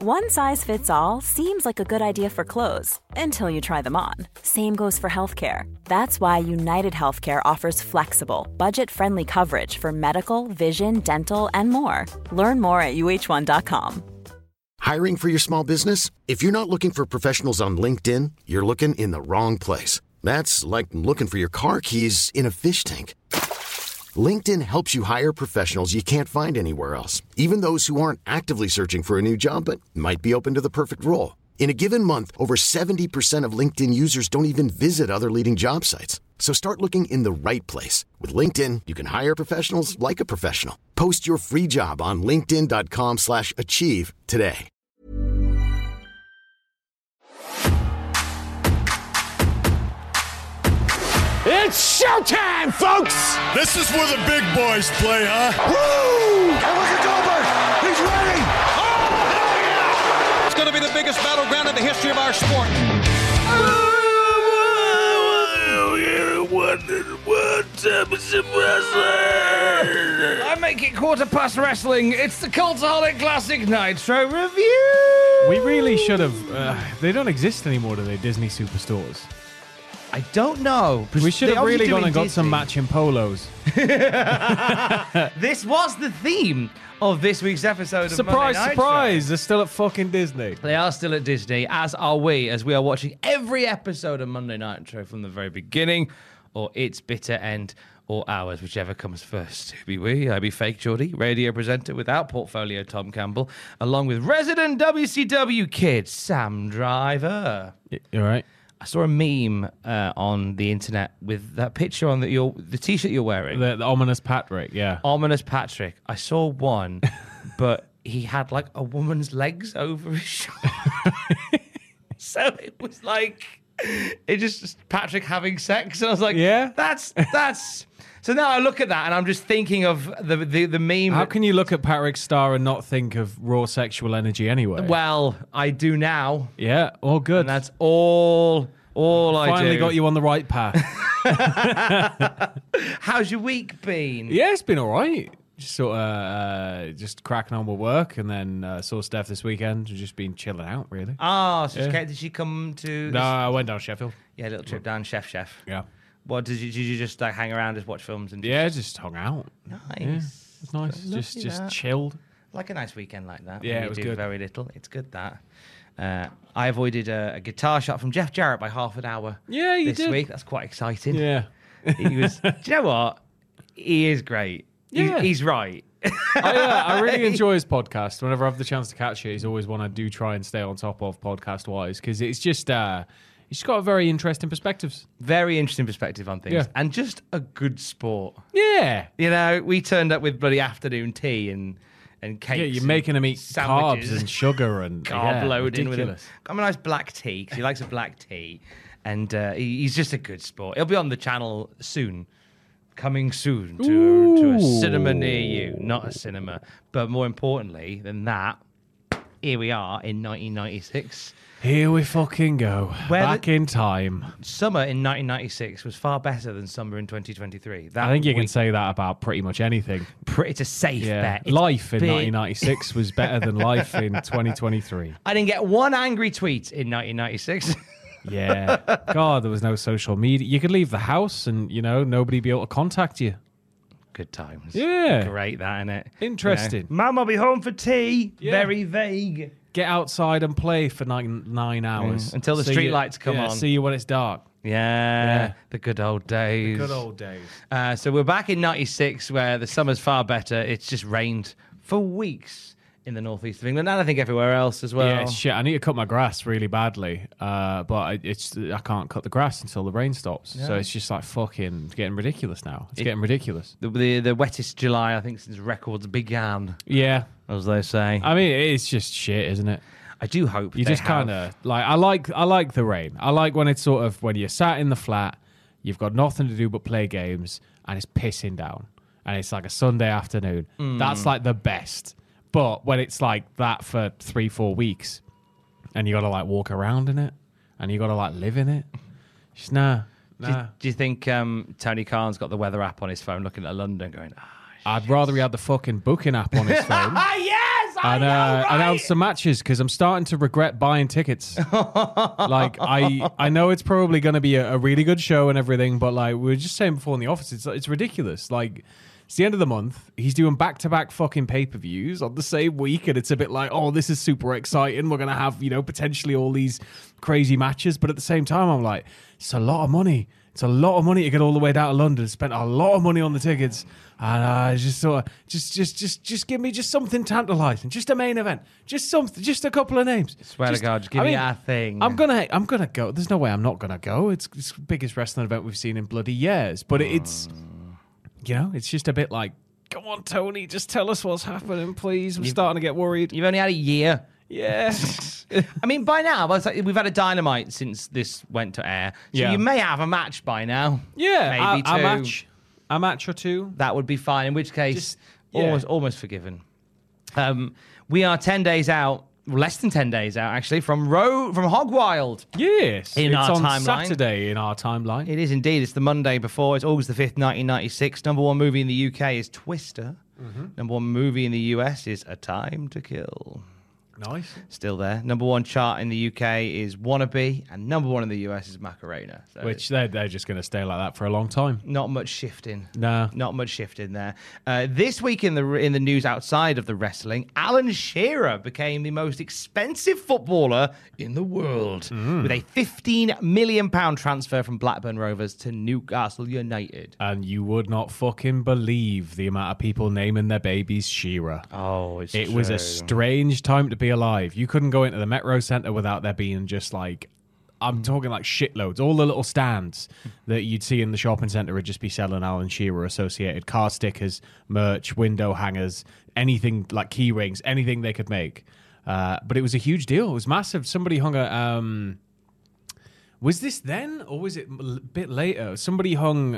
One size fits all seems like a good idea for clothes until you try them on. Same goes for healthcare. That's why United Healthcare offers flexible, budget-friendly coverage for medical, vision, dental, and more. Learn more at uh1.com. Hiring for your small business? If you're not looking for professionals on LinkedIn, you're looking in the wrong place. That's like looking for your car keys in a fish tank. LinkedIn helps you hire professionals you can't find anywhere else, even those who aren't actively searching for a new job but might be open to the perfect role. In a given month, over 70% of LinkedIn users don't even visit other leading job sites. So start looking in the right place. With LinkedIn, you can hire professionals like a professional. Post your free job on linkedin.com/achieve today. It's showtime, folks! This is where the big boys play, huh? Woo! And look at Goldberg! He's ready! Oh, hell yeah! It's going to be the biggest battleground in the history of our sport. I make it 1:15 wrestling. It's the Cultaholic Classic Nitro Review! We really should have... they don't exist anymore, do they, Disney Superstores? I don't know. We should have really gone and got some Disney. matching polos. This was the theme of this week's episode of Surprise, Monday surprise! They're still at fucking Disney. Nitro. They are still at Disney, as are we, as we are watching every episode of Monday Nitro from the very beginning, or its bitter end, or ours, whichever comes first. Who be we? I be Fake Geordie, radio presenter without portfolio Tom Campbell, along with resident WCW kid Sam Driver. You all right? I saw a meme on the internet with that picture on the t-shirt you're wearing. The ominous Patrick, yeah. Ominous Patrick. I saw one, but he had like a woman's legs over his shoulder. So it was like, it just Patrick having sex. And I was like, yeah, that's. So now I look at that and I'm just thinking of the meme. How can you look at Patrick's star and not think of raw sexual energy anyway? Well, I do now. Yeah, all good. And that's all I do. Finally got you on the right path. How's your week been? Yeah, it's been all right. Just sort of just cracking on with work, and then saw Steph this weekend. Just been chilling out, really. Ah, so did she come to... No, I went down Sheffield. Yeah, a little trip down Chef. Yeah. What, did you just like hang around, just watch films? And just hung out. Nice. Yeah, it's nice. Just chilled. Like a nice weekend like that. Yeah, when it was you do good. very little. It's good that. I avoided a guitar shot from Jeff Jarrett by half an hour. Yeah, you this did. week. That's quite exciting. Yeah. He was. Do you know what? He is great. Yeah. He's right. I really enjoy his podcast. Whenever I have the chance to catch it, he's always one I do try and stay on top of podcast wise, because it's just he's got a very interesting perspectives. Very interesting perspective on things. Yeah. And just a good sport. Yeah. You know, we turned up with bloody afternoon tea and cakes. Yeah, you're making him eat sandwiches. carbs and sugar and carb loading with him. ridiculous. Got him a nice black tea because he likes a black tea, and he's just a good sport. He'll be on the channel soon, coming soon to a cinema near you. Not a cinema, but more importantly than that, here we are in 1996. Here we fucking go. Back in time. Summer in 1996 was far better than summer in 2023. I think you can say that about pretty much anything. It's a safe bet. It's life in big. 1996 was better than life in 2023. I didn't get one angry tweet in 1996. Yeah. God, there was no social media. You could leave the house and, nobody be able to contact you. Good times. Yeah. Great, that, innit? Interesting. Mum, I'll be home for tea. Yeah. Very vague. Get outside and play for nine hours. Until the See street you- lights come on. See you when it's dark. Yeah. The good old days. Good old days. So we're back in 96 where the summer's far better. It's just rained for weeks in the northeast of England and I think everywhere else as well. Yeah, it's shit. I need to cut my grass really badly, but I can't cut the grass until the rain stops. Yeah. So it's just like fucking getting ridiculous now. It's getting ridiculous. The wettest July, I think, since records began, Yeah. as they say. I mean, it's just shit, isn't it? I do hope You they just kind have- of like. I like the rain. I like when it's sort of when you're sat in the flat, you've got nothing to do but play games, and it's pissing down, and it's like a Sunday afternoon. That's like the best. But when it's like that for 3-4 weeks, and you got to like walk around in it, and you got to like live in it, just nah. Do you think Tony Khan's got the weather app on his phone looking at London going, I'd rather he had the fucking booking app on his phone. yes, and announce some matches because I'm starting to regret buying tickets. Like I know it's probably going to be a really good show and everything, but like we were just saying before in the office, it's ridiculous. Like it's the end of the month. He's doing back-to-back fucking pay-per-views on the same week, and it's a bit like, oh, this is super exciting. We're going to have, potentially all these crazy matches, but at the same time, I'm like, it's a lot of money. It's a lot of money to get all the way down to London. Spent a lot of money on the tickets, and I just thought, just give me just something tantalising, just a main event, just something, just a couple of names. Swear to God, just give me a thing. I'm gonna go. There's no way I'm not gonna go. It's the biggest wrestling event we've seen in bloody years, but it's. It's just a bit like, come on, Tony, just tell us what's happening, please. I'm starting to get worried. You've only had a year. Yeah. I mean, by now, we've had a Dynamite since this went to air. So you may have a match by now. Yeah. Maybe two. A match or two. That would be fine, in which case, almost forgiven. We are 10 days out. Less than 10 days out, actually, from Hog Wild. Yes. It's on timeline. Saturday in our timeline. It is indeed. It's the Monday before. It's August the 5th, 1996. Number one movie in the UK is Twister. Number one movie in the US is A Time to Kill. Nice. Still there. Number one chart in the UK is Wannabe, and number one in the US is Macarena. So which they're just going to stay like that for a long time. Not much shifting. No. Not much shifting there. This week in the news outside of the wrestling, Alan Shearer became the most expensive footballer in the world with a £15 million transfer from Blackburn Rovers to Newcastle United. And you would not fucking believe the amount of people naming their babies Shearer. Oh, it was a strange time to be alive. You couldn't go into the Metro Centre without there being just like, I'm talking like shitloads. All the little stands that you'd see in the shopping centre would just be selling Alan Shearer associated car stickers, merch, window hangers, anything like key rings, anything they could make. But it was a huge deal. It was massive. Somebody hung a... was this then or was it a bit later? Somebody hung...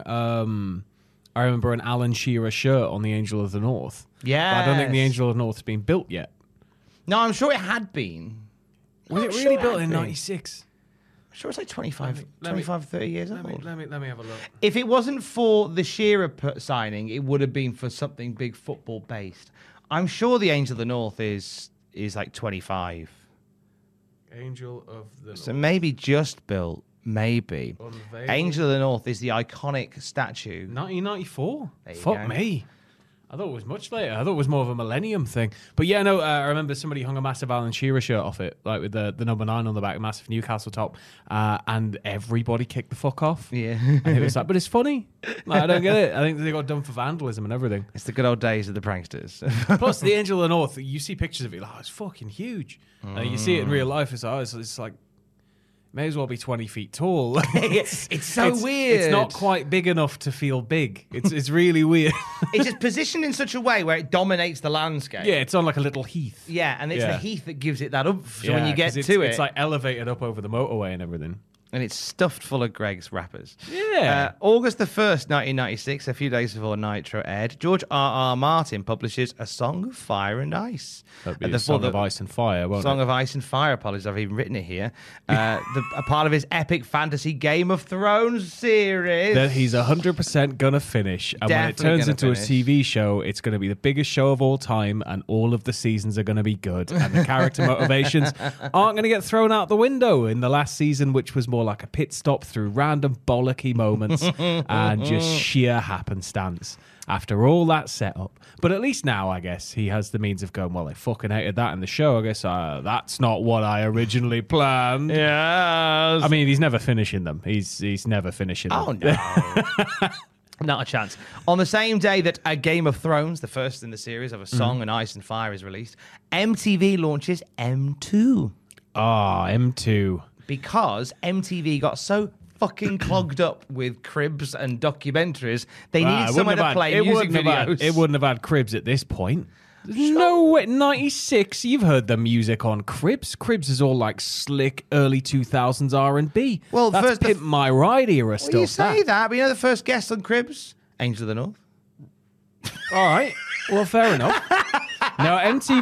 I remember an Alan Shearer shirt on the Angel of the North. Yeah. I don't think the Angel of the North has been built yet. No, I'm sure it had been. Was it really built in 96? I'm sure it's like 25, 30 years old. Let me have a look. If it wasn't for the Shearer signing, it would have been for something big football based. I'm sure the Angel of the North is like 25. Angel of the North. So maybe just built. Maybe. Unveiled. Angel of the North is the iconic statue. 1994? Fuck Fuck me. I thought it was much later. I thought it was more of a millennium thing. But yeah, no, I remember somebody hung a massive Alan Shearer shirt off it, like with the number 9 on the back, massive Newcastle top, and everybody kicked the fuck off. Yeah. And it was like, but it's funny. Like, I don't get it. I think they got done for vandalism and everything. It's the good old days of the pranksters. Plus, the Angel of the North, you see pictures of it, like, oh, it's fucking huge. You see it in real life, it's like, may as well be 20 feet tall. It's so weird. It's not quite big enough to feel big. It's really weird. It's just positioned in such a way where it dominates the landscape. Yeah, it's on like a little heath. Yeah, and it's the heath that gives it that oomph. So when you get 'cause to it... It's like elevated up over the motorway and everything. And it's stuffed full of Greg's rappers. Yeah. August the 1st, 1996, a few days before Nitro aired, George R.R. Martin publishes A Song of Fire and Ice. That'd be a Song of Ice and Fire, won't Song it? of Ice and Fire, apologies, I've even written it here. A part of his epic fantasy Game of Thrones series. That he's 100% going to finish. And Definitely when it turns gonna into finish. a TV show, it's going to be the biggest show of all time, and all of the seasons are going to be good. And the character motivations aren't going to get thrown out the window in the last season, which was more like a pit stop through random bollocky moments and just sheer happenstance after all that setup. But at least now, I guess, he has the means of going, well, I fucking hated that in the show. I guess that's not what I originally planned. Yes. I mean, he's never finishing them. He's never finishing them. Oh, no. Not a chance. On the same day that A Game of Thrones, the first in the series of A Song and Ice and Fire, is released, MTV launches M2. Ah, M2. Because MTV got so fucking clogged up with cribs and documentaries, they needed somewhere to play music videos. It wouldn't have had cribs at this point. No way. 96, you've heard the music on Cribs. Cribs is all like slick early 2000s R&B. Well, that's first Pimp My Ride era Well, stuff. you say that, but you know the first guest on Cribs? Angel of the North. All right. Well, fair enough. Now,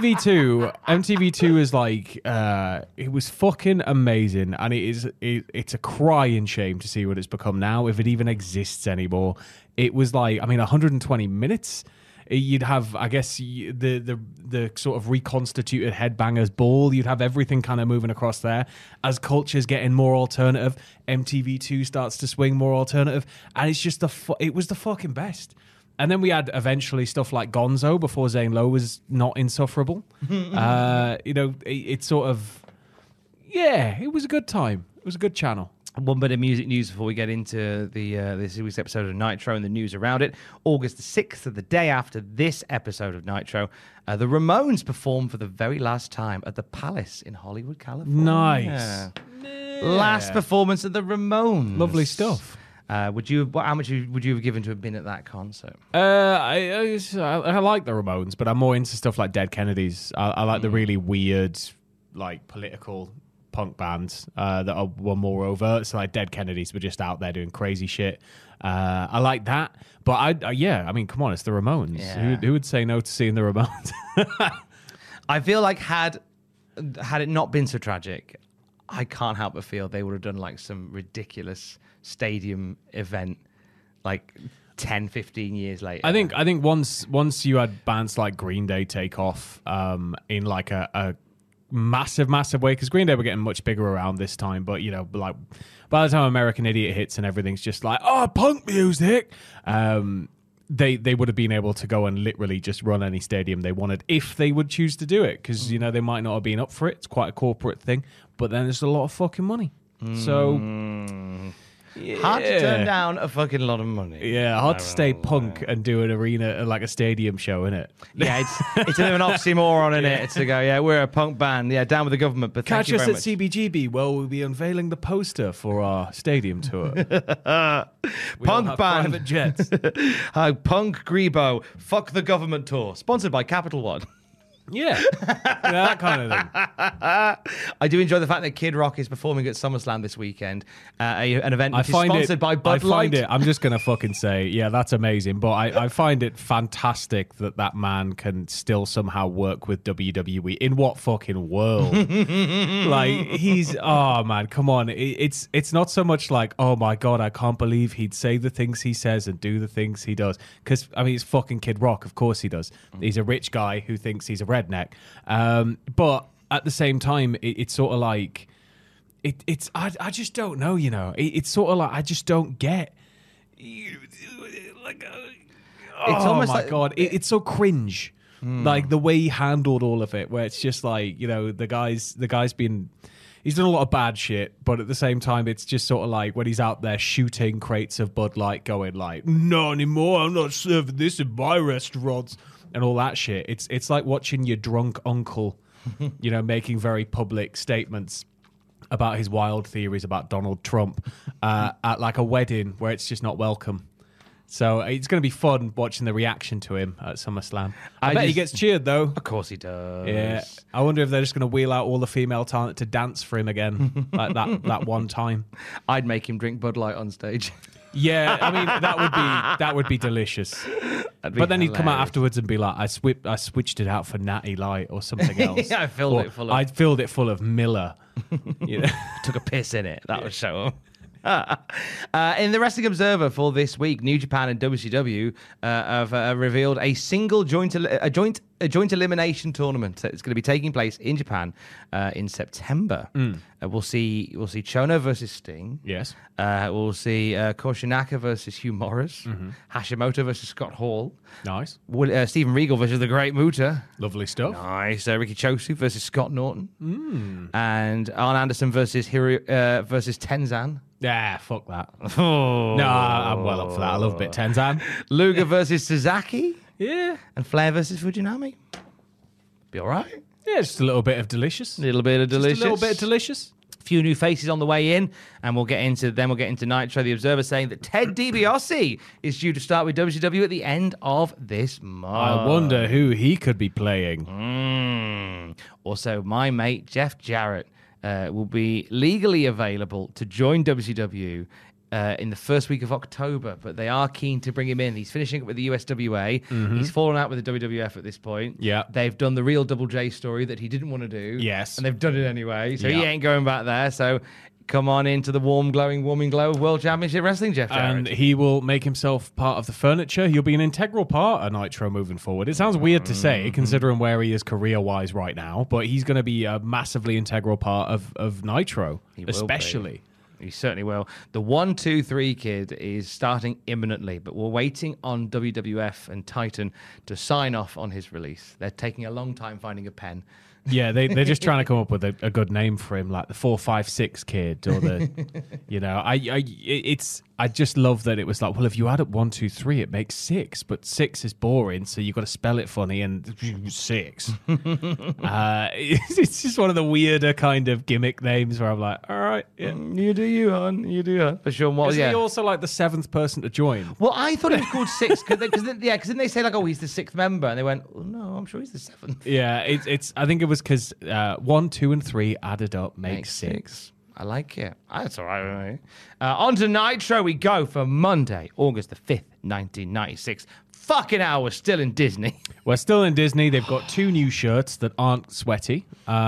MTV2 is like, it was fucking amazing, and it's a crying shame to see what it's become now, if it even exists anymore. It was like, 120 minutes. You'd have, I guess, the sort of reconstituted Headbangers Ball. You'd have everything kind of moving across there. As culture's getting more alternative, MTV2 starts to swing more alternative, and it's just it was the fucking best. And then we had eventually stuff like Gonzo before Zane Lowe was not insufferable. It's sort of, it was a good time. It was a good channel. One bit of music news before we get into this week's episode of Nitro and the news around it. August the 6th, the day after this episode of Nitro, the Ramones performed for the very last time at the Palace in Hollywood, California. Nice. Last performance of the Ramones. Lovely stuff. How much would you have given to have been at that concert? I like the Ramones, but I'm more into stuff like Dead Kennedys. I like the really weird, like political punk bands that were more overt. So like Dead Kennedys were just out there doing crazy shit. I like that, but I mean, come on, it's the Ramones. Yeah. Who would say no to seeing the Ramones? I feel like had it not been so tragic, I can't help but feel they would have done like some ridiculous stadium event like 10, 15 years later. I think once you had bands like Green Day take off in like a massive way, because Green Day were getting much bigger around this time, but like by the time American Idiot hits and everything's just like, oh, punk music, they would have been able to go and literally just run any stadium they wanted if they would choose to do it, because they might not have been up for it. It's quite a corporate thing, but then it's a lot of fucking money. So hard to turn down a fucking lot of money. Yeah, hard to stay punk and do an arena, like a stadium show, innit? Yeah, it's a bit of an oxymoron in it. It's to go, yeah, we're a punk band, yeah, down with the government, but catch thank you us very at much. CBGB. Well, we'll be unveiling the poster for our stadium tour. Punk band, private jets. Punk Grebo, fuck the government tour, sponsored by Capital One. Yeah, that kind of thing. I do enjoy the fact that Kid Rock is performing at SummerSlam this weekend, an event which is sponsored by Bud Light. I'm just going to fucking say, yeah, that's amazing. But I find it fantastic that man can still somehow work with WWE. In what fucking world? Like, oh man, come on. It's not so much like, oh my God, I can't believe he'd say the things he says and do the things he does. Because, I mean, it's fucking Kid Rock. Of course he does. He's a rich guy who thinks he's a redneck, but at the same time, it's sort of like I just don't know, it's sort of like I just don't get. Like, It's almost my like God, it's so cringe. Like the way he handled all of it, where it's just like the guy's been. He's done a lot of bad shit, but at the same time, it's just sort of like when he's out there shooting crates of Bud Light, going like, "Not anymore. I'm not serving this in my restaurants." And all that shit. It's like watching your drunk uncle, making very public statements about his wild theories about Donald Trump at like a wedding where it's just not welcome. So it's going to be fun watching the reaction to him at SummerSlam. I bet he gets cheered, though. Of course he does. Yeah. I wonder if they're just going to wheel out all the female talent to dance for him again, like that one time. I'd make him drink Bud Light on stage. Yeah, I mean that would be delicious. But then he'd come out afterwards and be like, I switched it out for Natty Light or something else. Yeah, I filled it full of Miller. Took a piss in it. That would show him. In the Wrestling Observer for this week, New Japan and WCW have revealed a single joint elimination tournament that's going to be taking place in Japan in September. We'll see Chono versus Sting. Yes. We'll see Koshinaka versus Hugh Morris. Hashimoto versus Scott Hall. Nice. Steven Regal versus the Great Muta. Lovely stuff. Nice. Ricky Chosu versus Scott Norton. And Arn Anderson versus Tenzan. Yeah, fuck that. No, I'm well up for that. I love a bit Tenzan. Luger versus Sasaki. Yeah. And Flair versus Fujinami. Be all right. Yeah, just a little bit of delicious. A little bit of delicious. A few new faces on the way in, and we'll get into Nitro. The Observer saying that Ted DiBiase is due to start with WCW at the end of this month. I wonder who he could be playing. Also, my mate Jeff Jarrett will be legally available to join WCW in the first week of October, but they are keen to bring him in. He's finishing up with the USWA. He's fallen out with the WWF at this point. Yeah. They've done the real Double J story that he didn't want to do. Yes. And they've done it anyway, so he ain't going back there. So come on into the warming glow of World Championship Wrestling, Jeff Jarrett. And he will make himself part of the furniture. He'll be an integral part of Nitro moving forward. It sounds weird to say, considering where he is career-wise right now, but he's going to be a massively integral part of Nitro, especially. He certainly will. The 1, 2, 3 kid is starting imminently, but we're waiting on WWF and Titan to sign off on his release. They're taking a long time finding a pen. Yeah, they're just trying to come up with a good name for him, like the 4, 5, 6 kid, or the, I just love that it was like, well, if you add up 1, 2, 3, it makes 6, but 6 is boring, so you got to spell it funny, and 6. It's just one of the weirder kind of gimmick names where I'm like, all right, yeah. You do you, hon. You do you. For sure. Is he also like the 7th person to join? Well, I thought he was called 6 because then they say like, oh, he's the 6th member, and they went, oh, no, I'm sure he's the 7th. Yeah, it's. I think it was because 1, 2, and 3 added up makes 6. I like it. That's all right. On to Nitro we go for Monday, August the 5th, 1996. Fucking hell, we're still in Disney. We're still in Disney. They've got 2 new shirts that aren't sweaty.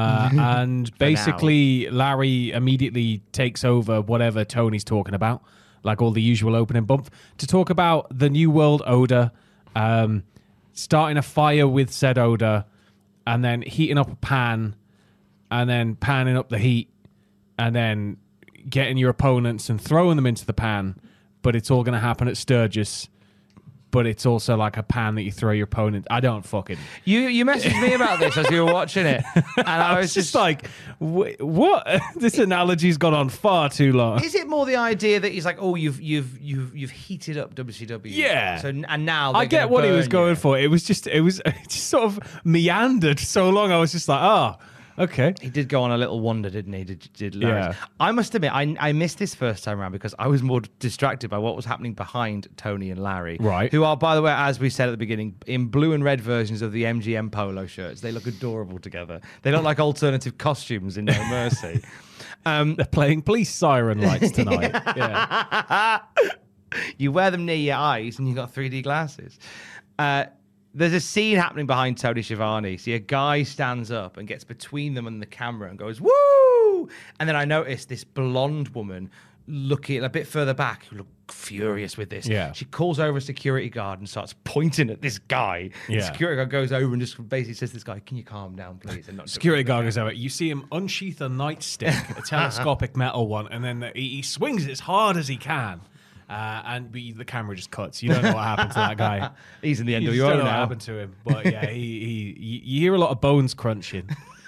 And basically, Larry immediately takes over whatever Tony's talking about, like all the usual opening bump, to talk about the New World Order, starting a fire with said Order, and then heating up a pan, and then panning up the heat, and then getting your opponents and throwing them into the pan, but it's all going to happen at Sturgis. But it's also like a pan that you throw your opponent. I don't fucking... You messaged me about this as you were watching it, and I was just like, what? This analogy's gone on far too long. Is it more the idea that he's like, oh, you've heated up WCW? Yeah. So and now I get what he was going for. It just sort of meandered so long. I was just like, oh. Okay. He did go on a little wander, didn't he? Did Larry? Yeah. I must admit, I missed this first time around because I was more distracted by what was happening behind Tony and Larry. Right. Who are, by the way, as we said at the beginning, in blue and red versions of the MGM polo shirts. They look adorable together. They look like alternative costumes in No Mercy. They're playing police siren lights tonight. Yeah. You wear them near your eyes and you've got 3D glasses. There's a scene happening behind Tony Schiavone. See, a guy stands up and gets between them and the camera and goes, woo! And then I noticed this blonde woman looking a bit further back who looked furious with this. Yeah. She calls over a security guard and starts pointing at this guy. Yeah. The security guard goes over and just basically says to this guy, can you calm down, please? And not security guard goes over. You see him unsheath a nightstick, a telescopic metal one, and then he swings it as hard as he can. And the camera just cuts. You don't know what happened to that guy. He's in the NWO now. You don't know what happened to him. But yeah, you hear a lot of bones crunching.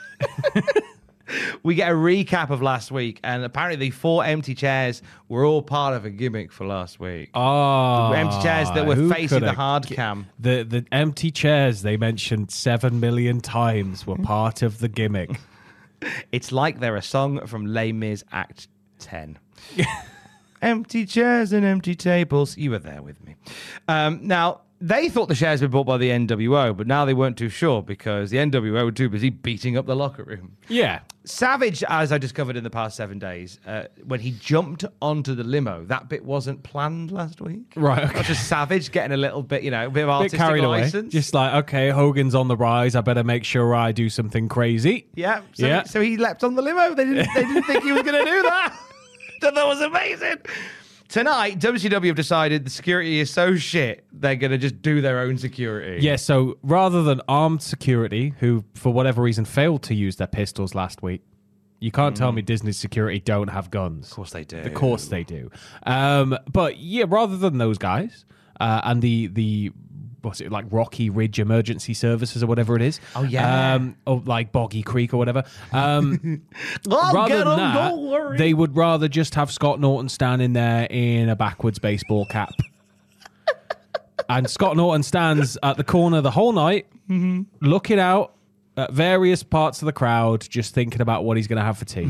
We get a recap of last week, and apparently the 4 empty chairs were all part of a gimmick for last week. Oh, the empty chairs that were facing the hard cam. The empty chairs they mentioned 7 million times were part of the gimmick. It's like they're a song from Les Mis Act 10. Empty chairs and empty tables. You were there with me. Now, they thought the chairs were bought by the NWO, but now they weren't too sure because the NWO were too busy beating up the locker room. Yeah. Savage, as I discovered in the past 7 days, when he jumped onto the limo, that bit wasn't planned last week. Right. Okay. Not just Savage getting a little bit, a bit of artistic carried license. Away. Just like, okay, Hogan's on the rise. I better make sure I do something crazy. Yeah. So he leapt on the limo. They didn't think he was going to do that. That was amazing. Tonight, WCW have decided the security is so shit, they're going to just do their own security. Yeah, so rather than armed security, who, for whatever reason, failed to use their pistols last week, you can't tell me Disney's security don't have guns. Of course they do. Of course they do. But yeah, rather than those guys, and the what's it, like Rocky Ridge Emergency Services or whatever it is. Oh, yeah. Or like Boggy Creek or whatever. Rather than that, they would rather just have Scott Norton standing there in a backwards baseball cap. And Scott Norton stands at the corner the whole night, looking out at various parts of the crowd, just thinking about what he's going to have for tea.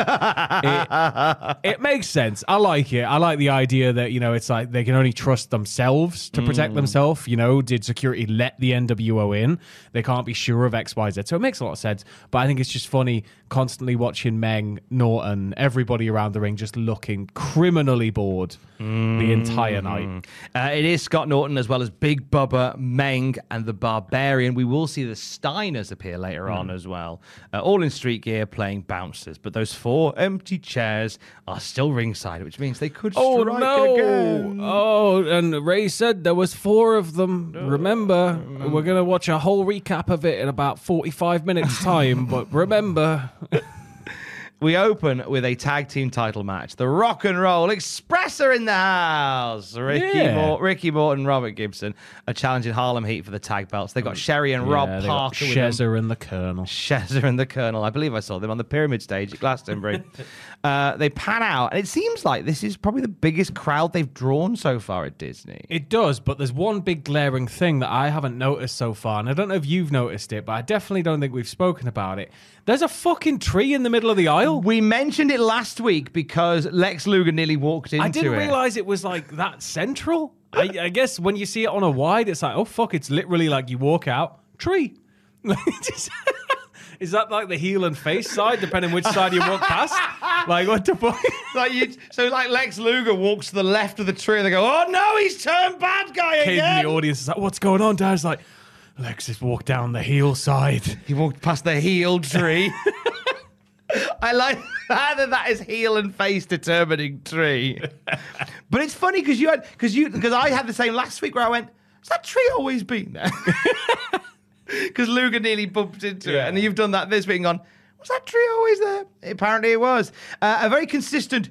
It makes sense. I like it. I like the idea that, it's like they can only trust themselves to protect themselves. Did security let the NWO in? They can't be sure of X, Y, Z. So it makes a lot of sense. But I think it's just funny constantly watching Meng, Norton, everybody around the ring just looking criminally bored the entire night. It is Scott Norton as well as Big Bubba, Meng, and the Barbarian. We will see the Steiners appear here later on as well. All in street gear playing bouncers, but those 4 empty chairs are still ringside, which means they could strike again. Oh, and Ray said there was 4 of them. Remember, we're going to watch a whole recap of it in about 45 minutes time, but remember... We open with a tag team title match. The Rock and Roll Express are in the house. Ricky Morton, Robert Gibson are challenging Harlem Heat for the tag belts. They've got Sherry and Rob Parker with them. Shezza and the Colonel. Shezza and the Colonel. I believe I saw them on the Pyramid stage at Glastonbury. They pan out, and it seems like this is probably the biggest crowd they've drawn so far at Disney. It does, but there's one big glaring thing that I haven't noticed so far, and I don't know if you've noticed it, but I definitely don't think we've spoken about it. There's a fucking tree in the middle of the aisle. We mentioned it last week because Lex Luger nearly walked into it. I didn't realize it was like that central. I guess when you see it on a wide, it's like, oh fuck, it's literally like you walk out, tree. Is that like the heel and face side, depending which side you walk past? Like, what the fuck? So Lex Luger walks to the left of the tree and they go, oh no, he's turned bad guy Kid again. in the audience is like, what's going on, Dad? It's like, Lex has walked down the heel side. He walked past the heel tree. I like that is heel and face determining tree. But it's funny because I had the same last week where I went, has that tree always been there? Because Luger nearly bumped into it, and you've done that this week and gone, was that tree always there? Apparently it was. A very consistent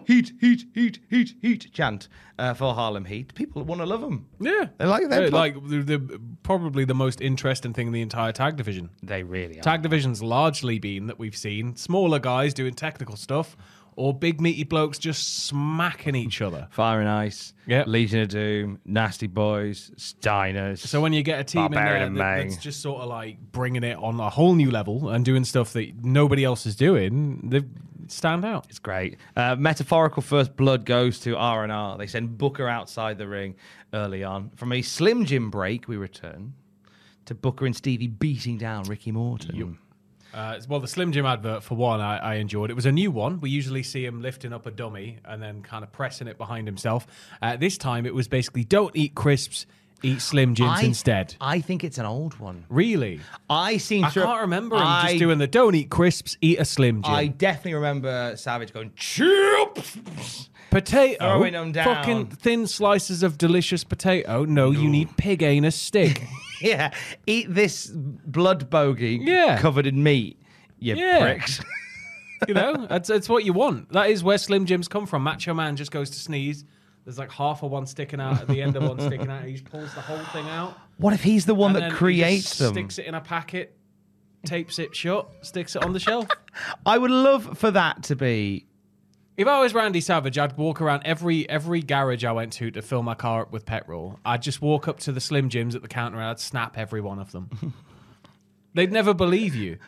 heat chant for Harlem Heat. People want to love them. Yeah. They like them. They're probably the most interesting thing in the entire tag division. They really are. Tag division's largely been that we've seen smaller guys doing technical stuff or big meaty blokes just smacking each other. Fire and Ice, Legion of Doom, Nasty Boys, Steiners. So when you get a team in there that's just sort of like bringing it on a whole new level and doing stuff that nobody else is doing, they stand out. It's great. Metaphorical first blood goes to R&R. They send Booker outside the ring early on. From a Slim Jim break, we return to Booker and Stevie beating down Ricky Morton. Yep. Well, the Slim Jim advert, for one, I enjoyed. It was a new one. We usually see him lifting up a dummy and then kind of pressing it behind himself. This time, it was basically, don't eat crisps, eat Slim Jims instead. I think it's an old one. Really? I can't remember him just doing the don't eat crisps, eat a Slim Jim. I definitely remember Savage going, chips! Potato? Throwing them down. Fucking thin slices of delicious potato? No, you need pig anus stick. Yeah, eat this blood bogey covered in meat, you pricks. You know, that's what you want. That is where Slim Jims come from. Macho Man just goes to sneeze. There's like half of one sticking out at the end of one sticking out. He just pulls the whole thing out. What if he's the one that creates them? Sticks it in a packet, tapes it shut, sticks it on the shelf. I would love for that to be... If I was Randy Savage, I'd walk around every garage I went to fill my car up with petrol. I'd just walk up to the Slim Jims at the counter and I'd snap every one of them. They'd never believe you.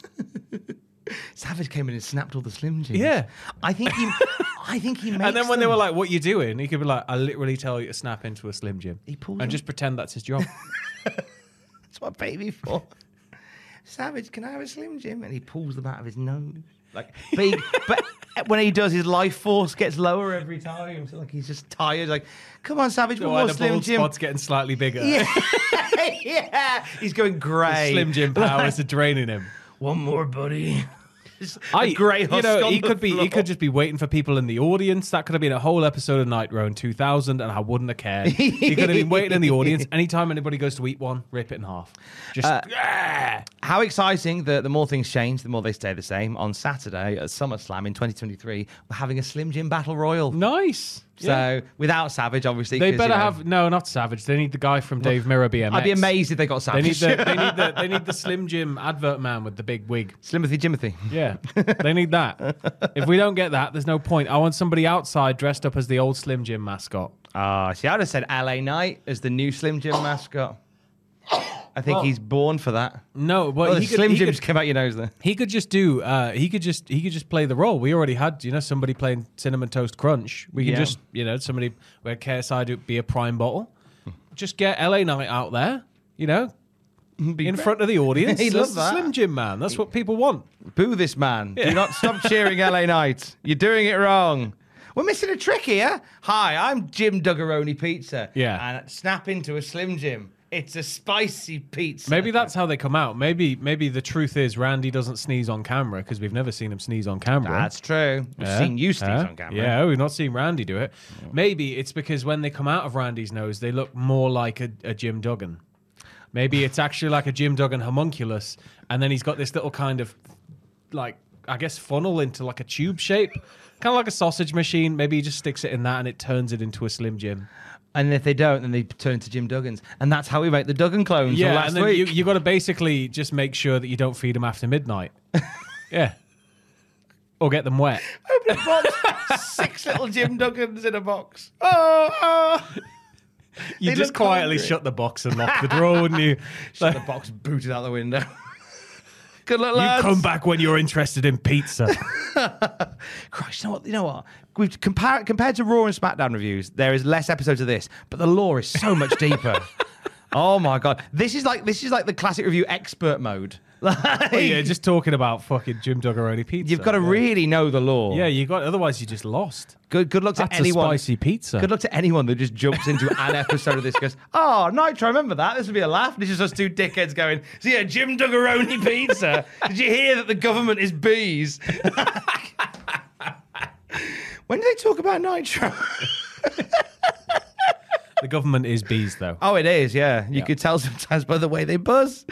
Savage came in and snapped all the Slim Jims. Yeah. I think he makes And then when they were like, what you doing? He could be like, I literally tell you to snap into a Slim Jim. He pulls and just pretend that's his job. That's what I pay me for. Savage, can I have a Slim Jim? And he pulls them out of his nose. Like big, but when he does, his life force gets lower every time. So like he's just tired. Like, come on, Savage, one more the Slim bald Jim. spot's getting slightly bigger. Yeah, yeah. He's going grey. The Slim Jim powers are draining him. One more, buddy. Grey husk he could just be waiting for people in the audience. That could have been a whole episode of Nitro in 2000, and I wouldn't have cared. He could have been waiting in the audience. Anytime anybody goes to eat one, rip it in half. Just how exciting! The more things change, the more they stay the same. On Saturday at SummerSlam in 2023, we're having a Slim Jim Battle Royal. Nice. So without Savage, obviously, they better have not Savage. They need the guy from Dave Mirror BMX. I'd be amazed if they got Savage. They need the Slim Jim advert man with the big wig. Slimothy Jimothy. Yeah, they need that. If we don't get that, there's no point. I want somebody outside dressed up as the old Slim Jim mascot. See, I'd have said LA Knight as the new Slim Jim mascot. I think he's born for that. No, but Slim Jims came out your nose there. He could just do. He could just play the role. We already had, somebody playing Cinnamon Toast Crunch. We can just, somebody where KSI would be a prime bottle. Just get LA Knight out there, in front of the audience. He loves that. Slim Jim man. That's what people want. Boo this man. Do not stop cheering LA Knight. You're doing it wrong. We're missing a trick here. Hi, I'm Jim Duggaroni Pizza. Yeah. And snap into a Slim Jim. It's a spicy pizza. Maybe that's how they come out. Maybe the truth is Randy doesn't sneeze on camera because we've never seen him sneeze on camera. That's true. We've seen you sneeze on camera. Yeah, we've not seen Randy do it. Maybe it's because when they come out of Randy's nose, they look more like a Jim Duggan. Maybe it's actually like a Jim Duggan homunculus, and then he's got this little kind of, like, I guess, funnel into like a tube shape, kind of like a sausage machine. Maybe he just sticks it in that and it turns it into a Slim Jim. And if they don't, then they turn to Jim Duggans. And that's how we make the Duggan clones. Yeah, last and then week. you got to basically just make sure that you don't feed them after midnight. Yeah. Or get them wet. Open a box, 6 little Jim Duggans in a box. Oh. You They just look quietly hungry. shut the box and lock the drawer, wouldn't you? Shut the box, booted out the window. Good luck, You lads. come back when you're interested in pizza. Christ, you know what? We've compared to Raw and SmackDown reviews, there is less episodes of this, but the lore is so much deeper. Oh my god, this is like the classic review expert mode. Like, Oh, yeah, just talking about fucking Jim Duggaroni pizza. you've got to really know the lore. Yeah, you got. Otherwise, you just lost. Good luck to That's anyone. a spicy pizza. Good luck to anyone that just jumps into an episode of this and goes, oh, Nitro, I remember that. This would be a laugh. And it's just us two dickheads going, so yeah, Jim Duggaroni pizza. Did you hear that the government is bees? When do they talk about Nitro? The government is bees, though. Oh, it is, yeah. You could tell sometimes by the way they buzz.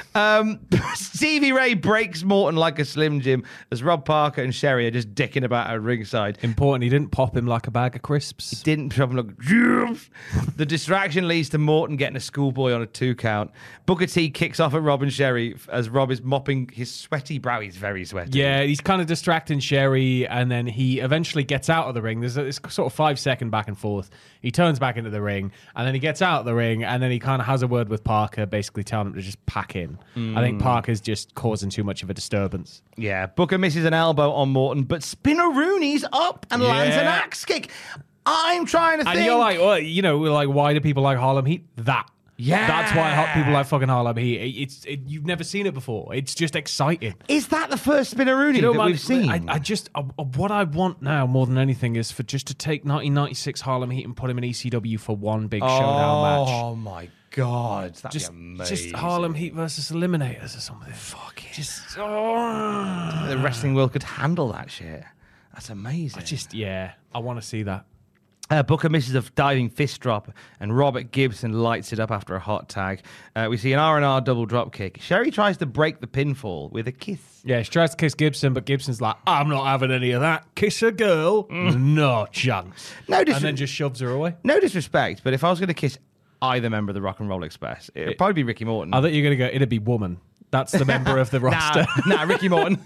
Stevie Ray breaks Morton like a Slim Jim as Rob Parker and Sherry are just dicking about at ringside. Important, he didn't pop him like a bag of crisps. Didn't shove him like Jim. The distraction leads to Morton getting a schoolboy on a 2 count. Booker T kicks off at Rob and Sherry as Rob is mopping his sweaty brow. He's very sweaty. Yeah, he's kind of distracting Sherry, and then he eventually gets out of the ring. There's this sort of 5-second back and forth. He turns back into the ring, and then he gets out of the ring, and then he kind of has a word with Parker, basically telling him to just pack in. I think Parker's just causing too much of a disturbance. Yeah, Booker misses an elbow on Morton, but Spinneroonie's up and lands an axe kick. I'm trying to think. And you're like, well, you know, like, why do people like Harlem Heat? Yeah. That's why people like fucking Harlem Heat. You've never seen it before. It's just exciting. Is that the first Spinneroonie that man, we've seen? What I want now more than anything is for just to take 1996 Harlem Heat and put him in ECW for one big showdown match. Oh my god, that'd Just, be amazing. just Harlem Heat versus Eliminators or something. Fuck it. Just, The wrestling world could handle that shit. That's amazing. I want to see that. Booker misses a diving fist drop, and Robert Gibson lights it up after a hot tag. We see an R&R double drop kick. Sherry tries to break the pinfall with a kiss. Yeah, she tries to kiss Gibson, but Gibson's like, I'm not having any of that. Kiss a girl? No chance. And then just shoves her away. No disrespect, but if I was going to kiss either member of the Rock and Roll Express, it would probably be Ricky Morton. I thought you were going to go, it'd be woman. That's the member of the roster. Nah, Ricky Morton.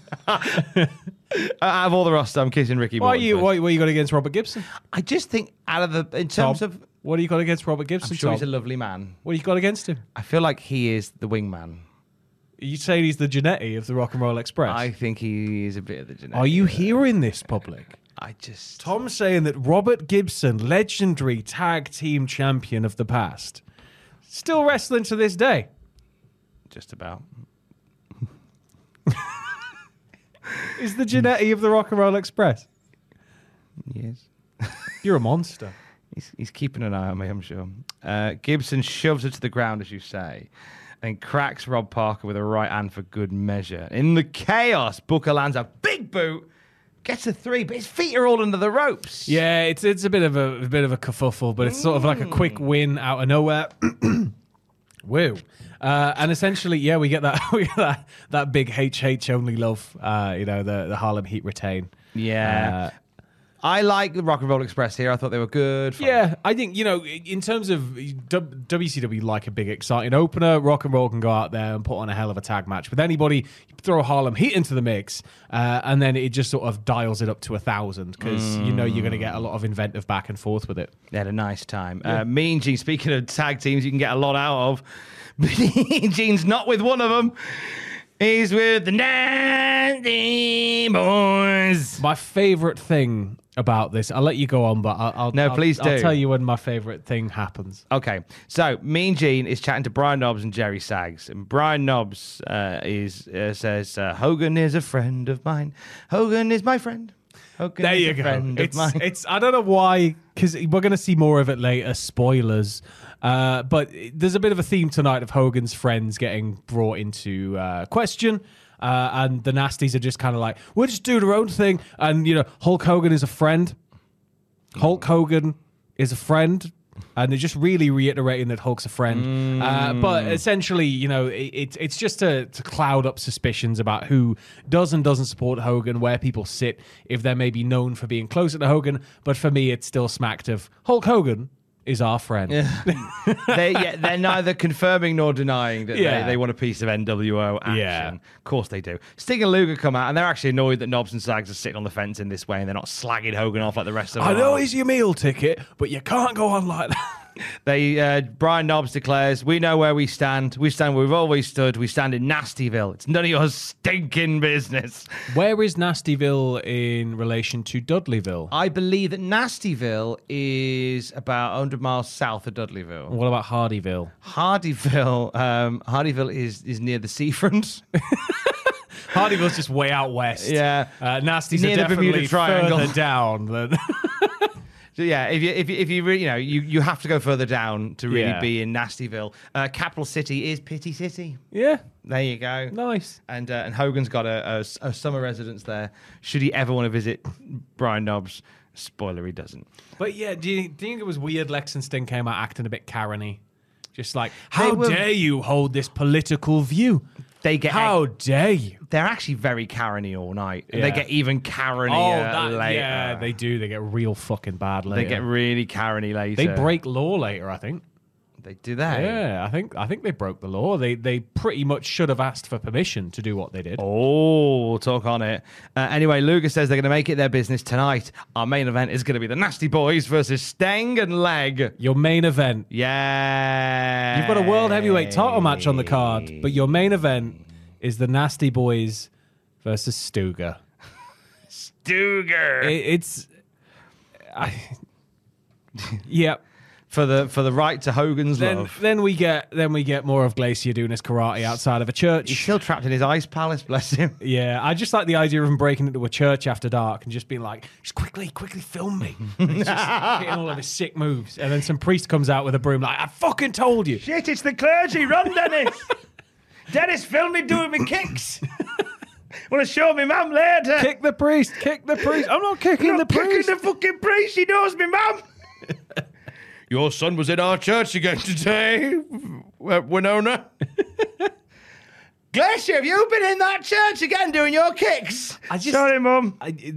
Out of all the roster, I'm kissing Ricky Morton. What you got against Robert Gibson? I just think in terms Tom, of... what do you got against Robert Gibson, I'm sure he's a Tom? lovely man. What do you got against him? I feel like he is the wingman. You saying he's the Janetti of the Rock and Roll Express? I think he is a bit of the genetic. Are you hearing this, public? I just... Tom's saying that Robert Gibson, legendary tag team champion of the past, still wrestling to this day. Just about. Is the Janetti of the Rock and Roll Express. Yes. You're a monster. He's keeping an eye on me, I'm sure. Gibson shoves her to the ground, as you say, and cracks Rob Parker with a right hand for good measure. In the chaos, Booker lands a big boot, gets a 3, but his feet are all under the ropes. Yeah, it's a bit of a kerfuffle, but it's sort of like a quick win out of nowhere. Woo. And essentially, yeah, we get that big HH only love, the Harlem Heat retain. Yeah. I like the Rock and Roll Express here. I thought they were good. Fun. Yeah, I think, in terms of WCW, like a big exciting opener, Rock and Roll can go out there and put on a hell of a tag match with anybody. You throw Harlem Heat into the mix, and then it just sort of dials it up to 1,000 because you're going to get a lot of inventive back and forth with it. They had a nice time. Mean Gene, speaking of tag teams you can get a lot out of, Mean Gene's not with one of them. He's with the Nasty Boys. My favourite thing about this, I'll let you go on, but Please do. I'll tell you when my favourite thing happens. Okay, so Mean Gene is chatting to Brian Knobbs and Jerry Saggs, and Brian Knobbs says, Hogan is a friend of mine. Hogan is my friend. Hogan There is you a go. friend of mine. It's I don't know why, because we're going to see more of it later. Spoilers. But there's a bit of a theme tonight of Hogan's friends getting brought into question. And the Nasties are just kind of like, we'll just do their own thing. And, Hulk Hogan is a friend. Hulk Hogan is a friend. And they're just really reiterating that Hulk's a friend. But essentially, it's just to cloud up suspicions about who does and doesn't support Hogan, where people sit, if they're maybe known for being closer to Hogan. But for me, it's still smacked of Hulk Hogan is our friend. Yeah. They're neither confirming nor denying that they want a piece of NWO action. Yeah. Of course they do. Sting and Luger come out, and they're actually annoyed that Knobs and Sags are sitting on the fence in this way, and they're not slagging Hogan off like the rest of them. I know he's your meal ticket, but you can't go on like that. Brian Knobs declares, we know where we stand. We stand where we've always stood. We stand in Nastyville. It's none of your stinking business. Where is Nastyville in relation to Dudleyville? I believe that Nastyville is about 100 miles south of Dudleyville. What about Hardyville? Hardyville is near the seafront. Hardyville's just way out west. Yeah. Nasty's near are the definitely Bermuda Triangle. further down than... So yeah, if you really, you have to go further down to really be in Nastyville. Capital City is Pity City. Yeah. There you go. Nice. And Hogan's got a summer residence there. Should he ever want to visit Brian Knobs? Spoiler, he doesn't. But yeah, do you think it was weird Lex and Sting came out acting a bit Karen-y? Just like, how dare you hold this political view? How dare you? They're actually very Karen-y all night. Yeah. They get even Karen-y later. Yeah, they do. They get real fucking bad later. They get really Karen-y later. They break law later, I think. They do that. Yeah, I think they broke the law. They pretty much should have asked for permission to do what they did. Oh, we'll talk on it. Anyway, Luger says they're going to make it their business tonight. Our main event is going to be the Nasty Boys versus Stang and Leg. Your main event. Yeah. You've got a world heavyweight title match on the card, but your main event is the Nasty Boys versus Stuger. Yep. For the right to Hogan's love. Then we get more of Glacier doing his karate outside of a church. He's still trapped in his ice palace, bless him. Yeah, I just like the idea of him breaking into a church after dark and just being like, just quickly film me. And he's just hitting all of his sick moves. And then some priest comes out with a broom like, I fucking told you. Shit, it's the clergy. Run, Dennis. Dennis, film me doing me kicks. Want to show me mum later. Kick the priest. I'm not kicking the priest. Kicking the fucking priest. He knows me mum. Your son was in our church again today, Winona. Glacier, have you been in that church again doing your kicks? Sorry, Mum.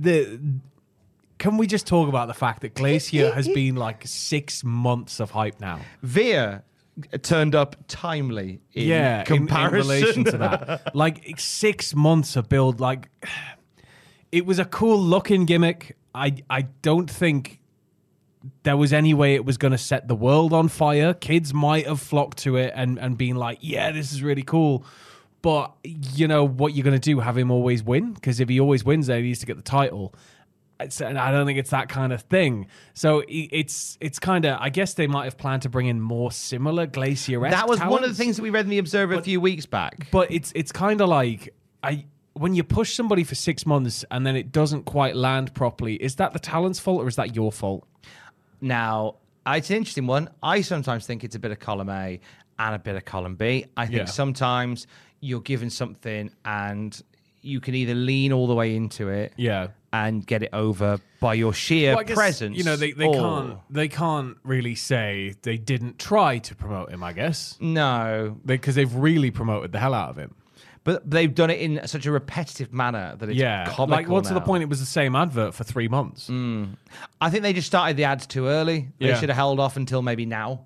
Can we just talk about the fact that Glacier has been like 6 months of hype now? Veer turned up timely in comparison. In relation to that. Like 6 months of build. Like, it was a cool looking gimmick. I don't think there was any way it was going to set the world on fire. Kids might have flocked to it and been like, yeah, this is really cool. But you know what you're going to do? Have him always win? Because if he always wins, then he needs to get the title. And I don't think it's that kind of thing. So it's kind of, I guess they might have planned to bring in more similar Glacier-esque That was talents. one of the things that we read in The Observer a few weeks back. But it's kind of like, when you push somebody for 6 months and then it doesn't quite land properly, is that the talent's fault or is that your fault? Now, it's an interesting one. I sometimes think it's a bit of column A and a bit of column B. I think sometimes you're given something and you can either lean all the way into it and get it over by your sheer presence. You know, they can't really say they didn't try to promote him, I guess. No. Because they've really promoted the hell out of him. But they've done it in such a repetitive manner that it's comical. Like, what's now. the point? It was the same advert for 3 months. I think they just started the ads too early. They should have held off until maybe now.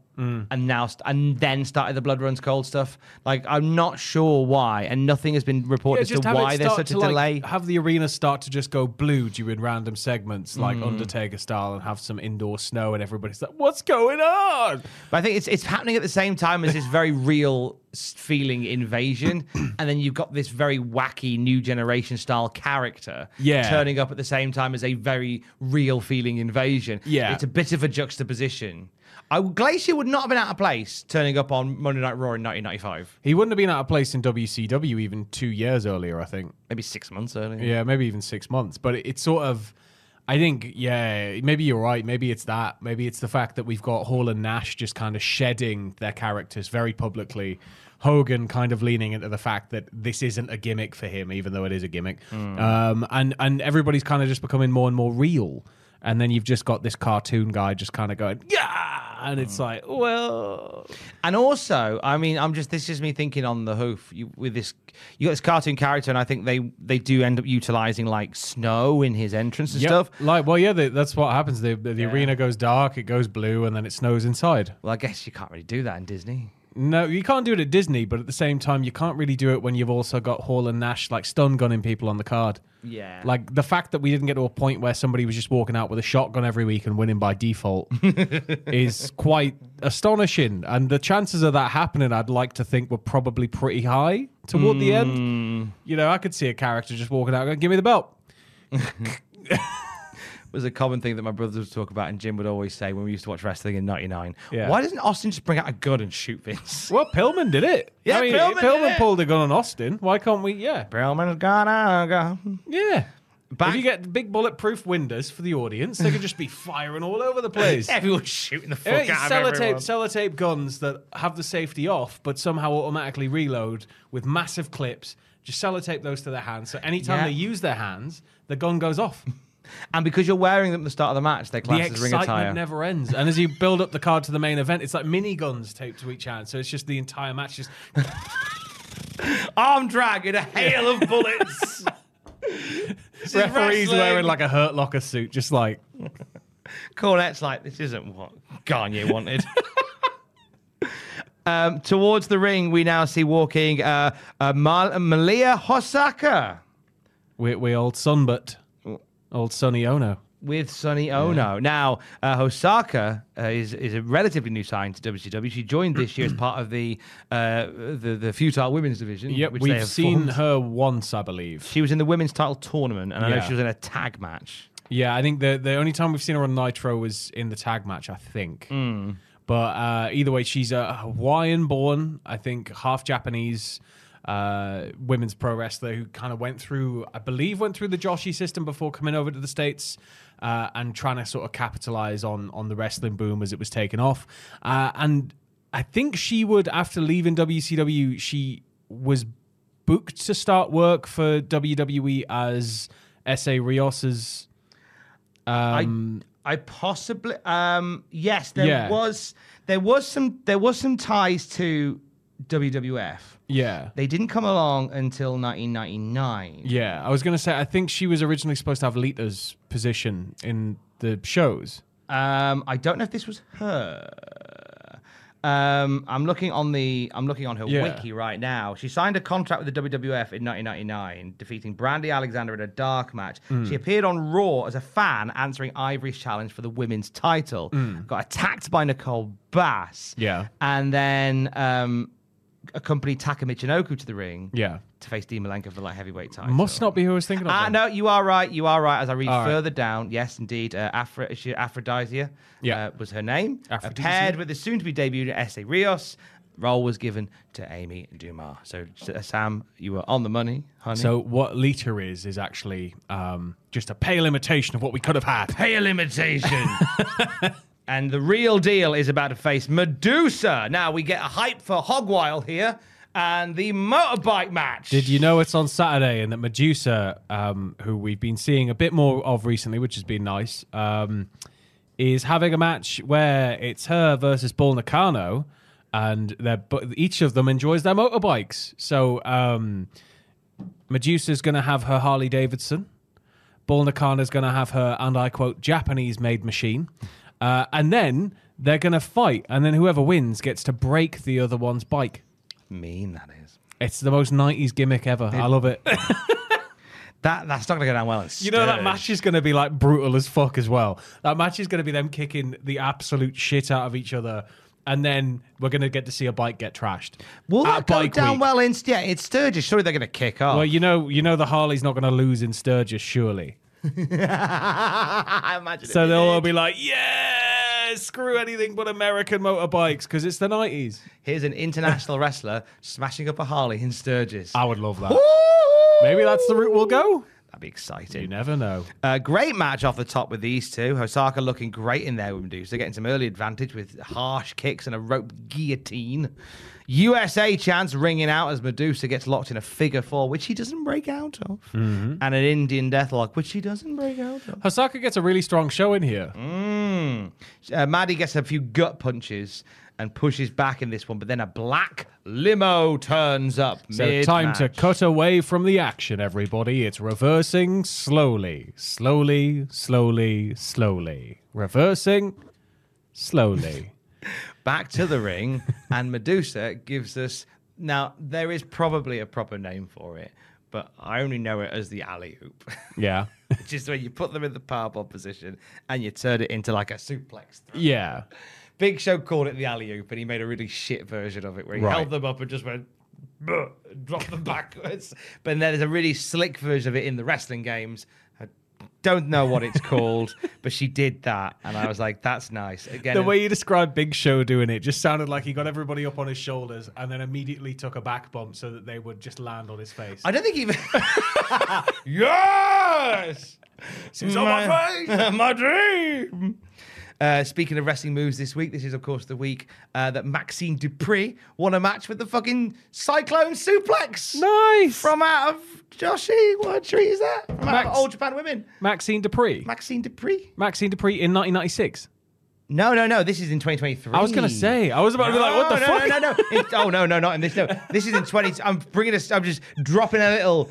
And then started the Blood Runs Cold stuff. Like, I'm not sure why, and nothing has been reported as to why there's such a delay. Like, have the arena start to just go blue during random segments, like Undertaker style, and have some indoor snow, and everybody's like, "What's going on?" But I think it's happening at the same time as this very real feeling invasion, and then you've got this very wacky new generation style character turning up at the same time as a very real feeling invasion. Yeah, it's a bit of a juxtaposition. Glacier would not have been out of place turning up on Monday Night Raw in 1995. He wouldn't have been out of place in WCW even 2 years earlier, I think. Maybe 6 months earlier. Yeah, maybe even 6 months. But it's sort of, I think, yeah, maybe you're right. Maybe it's that. Maybe it's the fact that we've got Hall and Nash just kind of shedding their characters very publicly. Hogan kind of leaning into the fact that this isn't a gimmick for him, even though it is a gimmick. And everybody's kind of just becoming more and more real. And then you've just got this cartoon guy just kind of going, yeah! And it's like, well... And also, I mean, this is just me thinking on the hoof. You got this cartoon character, and I think they do end up utilizing like snow in his entrance and stuff. That's what happens. The arena goes dark, it goes blue, and then it snows inside. Well, I guess you can't really do that in Disney. No, you can't do it at Disney, but at the same time, you can't really do it when you've also got Hall and Nash like stun gunning people on the card. Yeah. Like the fact that we didn't get to a point where somebody was just walking out with a shotgun every week and winning by default is quite astonishing. And the chances of that happening, I'd like to think, were probably pretty high toward the end. You know, I could see a character just walking out going, give me the belt. Was a common thing that my brothers would talk about, and Jim would always say when we used to watch wrestling in '99. Yeah. Why doesn't Austin just bring out a gun and shoot Vince? Well, Pillman did it. Yeah, I mean, Pillman did it. pulled a gun on Austin. Why can't we? Yeah. Pillman's gonna go. Yeah. Back- If you get big bulletproof windows for the audience, they could just be firing all over the place. Everyone's shooting the fuck out of everyone. Sellotape guns that have the safety off, but somehow automatically reload with massive clips. Just sellotape those to their hands. So anytime they use their hands, the gun goes off. And because you're wearing them at the start of the match, they're classed as ring attire. The excitement never ends. And as you build up the card to the main event, it's like miniguns taped to each hand. So it's just the entire match just... Arm drag in a hail of bullets. Referee's wearing like a Hurt Locker suit, just like... Cornette's like, this isn't what Gagne wanted. Towards the ring, we now see walking Malia Hosaka. We old Sunbutt. Old Sonny Ono. With Sonny Ono. Yeah. Now, Hosaka is a relatively new sign to WCW. She joined this year as part of the Futile Women's Division. Yep, which we've seen her once, I believe. She was in the women's title tournament, and I know she was in a tag match. Yeah, I think the only time we've seen her on Nitro was in the tag match, I think. But either way, she's a Hawaiian-born, I think, half Japanese women's pro wrestler who kind of went through the Joshi system before coming over to the States and trying to sort of capitalize on the wrestling boom as it was taken off. And I think she would, after leaving WCW, she was booked to start work for WWE as S.A. Rios's... I possibly... yes, there was some ties to WWF. Yeah. They didn't come along until 1999. Yeah, I was going to say, I think she was originally supposed to have Lita's position in the shows. I don't know if this was her. I'm looking on her wiki right now. She signed a contract with the WWF in 1999, defeating Brandy Alexander in a dark match. She appeared on Raw as a fan, answering Ivory's challenge for the women's title. Got attacked by Nicole Bass. Yeah. And then accompanied Taka Michinoku to the ring. Yeah. To face Dean Malenko for the heavyweight title. Must not be who I was thinking of. No, you are right. As I read further down, yes, indeed, Aphrodisia was her name. Paired with the soon-to-be debuted S.A. Rios, role was given to Amy Dumas. So, Sam, you were on the money, honey. So what Lita is actually just a pale imitation of what we could have had. Pale imitation. And the real deal is about to face Medusa. Now, we get a hype for Hogwild here. And the motorbike match. Did you know it's on Saturday and that Medusa, who we've been seeing a bit more of recently, which has been nice, is having a match where it's her versus Bull Nakano, and each of them enjoys their motorbikes. So Medusa's going to have her Harley Davidson. Bull Nakano's going to have her, and I quote, Japanese-made machine. And then they're going to fight, and then whoever wins gets to break the other one's bike. Mean that is. It's the most 90s gimmick ever. I love it. That's not going to go down well in Sturge. You know that match is going to be like brutal as fuck as well. That match is going to be them kicking the absolute shit out of each other, and then we're going to get to see a bike get trashed. Will that go down well in it's Sturgis? Surely they're going to kick off. Well, you know the Harley's not going to lose in Sturgis, surely. I imagine so they'll all be like, yeah, screw anything but American motorbikes, because it's the 90s. Here's an international wrestler smashing up a Harley in Sturgis. I would love that. Maybe that's the route we'll go. That'd be exciting. You never know. Great match off the top with these two. Hosaka looking great in there with Medusa, getting some early advantage with harsh kicks and a rope guillotine. USA chants ringing out as Medusa gets locked in a figure four, which he doesn't break out of. And an Indian deathlock, which he doesn't break out of. Hosaka gets a really strong show in here. Maddie gets a few gut punches and pushes back in this one, but then a black limo turns up. So time to cut away from the action, everybody. It's reversing slowly. Slowly, slowly, slowly. Reversing slowly. Back to the ring, and Medusa gives us... Now, there is probably a proper name for it, but I only know it as the alley-oop. Yeah. Which is when you put them in the powerbomb position and you turn it into like a suplex throw. Yeah. Big Show called it the alley-oop, and he made a really shit version of it where he held them up and just went... dropped them backwards. But then there's a really slick version of it in the wrestling games. I don't know what it's called, but she did that, and I was like, that's nice. Again, The way you described Big Show doing it just sounded like he got everybody up on his shoulders and then immediately took a back bump so that they would just land on his face. I don't think even... Yes! It's on my face! My dream! Speaking of wrestling moves this week, this is, of course, the week that Maxine Dupree won a match with the fucking Cyclone Suplex. Nice! From out of Joshi. What treat is that? From out of All Japan Women. Maxine Dupree. Maxine Dupree? Maxine Dupree in 1996. No. This is in 2023. I was going to say. I was about to be like, what the fuck? No. Not in this. No, this is in 20. I'm just dropping a little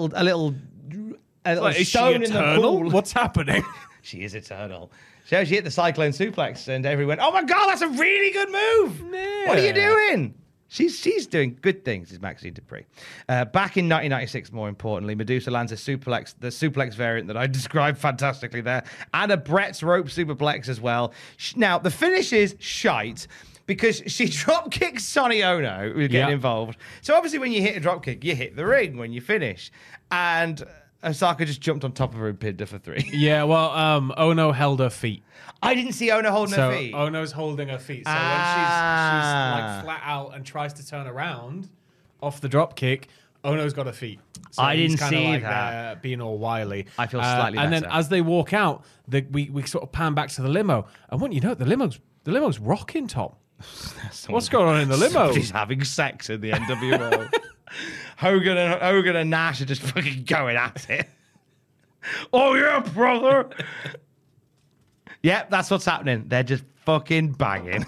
Like, is she stone in the eternal? pool. What's happening? She is eternal. So she hit the Cyclone Suplex, and everyone went, "Oh my god, that's a really good move! Yeah. What are you doing?" She's doing good things, is Maxine Dupree. Back in 1996, more importantly, Medusa lands a suplex, the suplex variant that I described fantastically there, and a Brett's rope superplex as well. Now, the finish is shite because she drop kicks Sonny Ono, who's getting involved. So obviously when you hit a drop kick, you hit the ring when you finish. And Osaka just jumped on top of her and pinned her for 3. Yeah, well, Ono held her feet. I didn't see Ono holding her feet. Ono's holding her feet. So when she's like flat out and tries to turn around off the drop kick, Ono's got her feet. So I didn't he's kinda see like that. Being all wily. I feel slightly And better. then as they walk out, we sort of pan back to the limo. And wouldn't you know, the limo's rocking, Tom. What's going on in the limo? Somebody's having sex in the NWO. Hogan and Nash are just fucking going at it. Oh yeah, brother. Yep, that's what's happening. They're just fucking banging.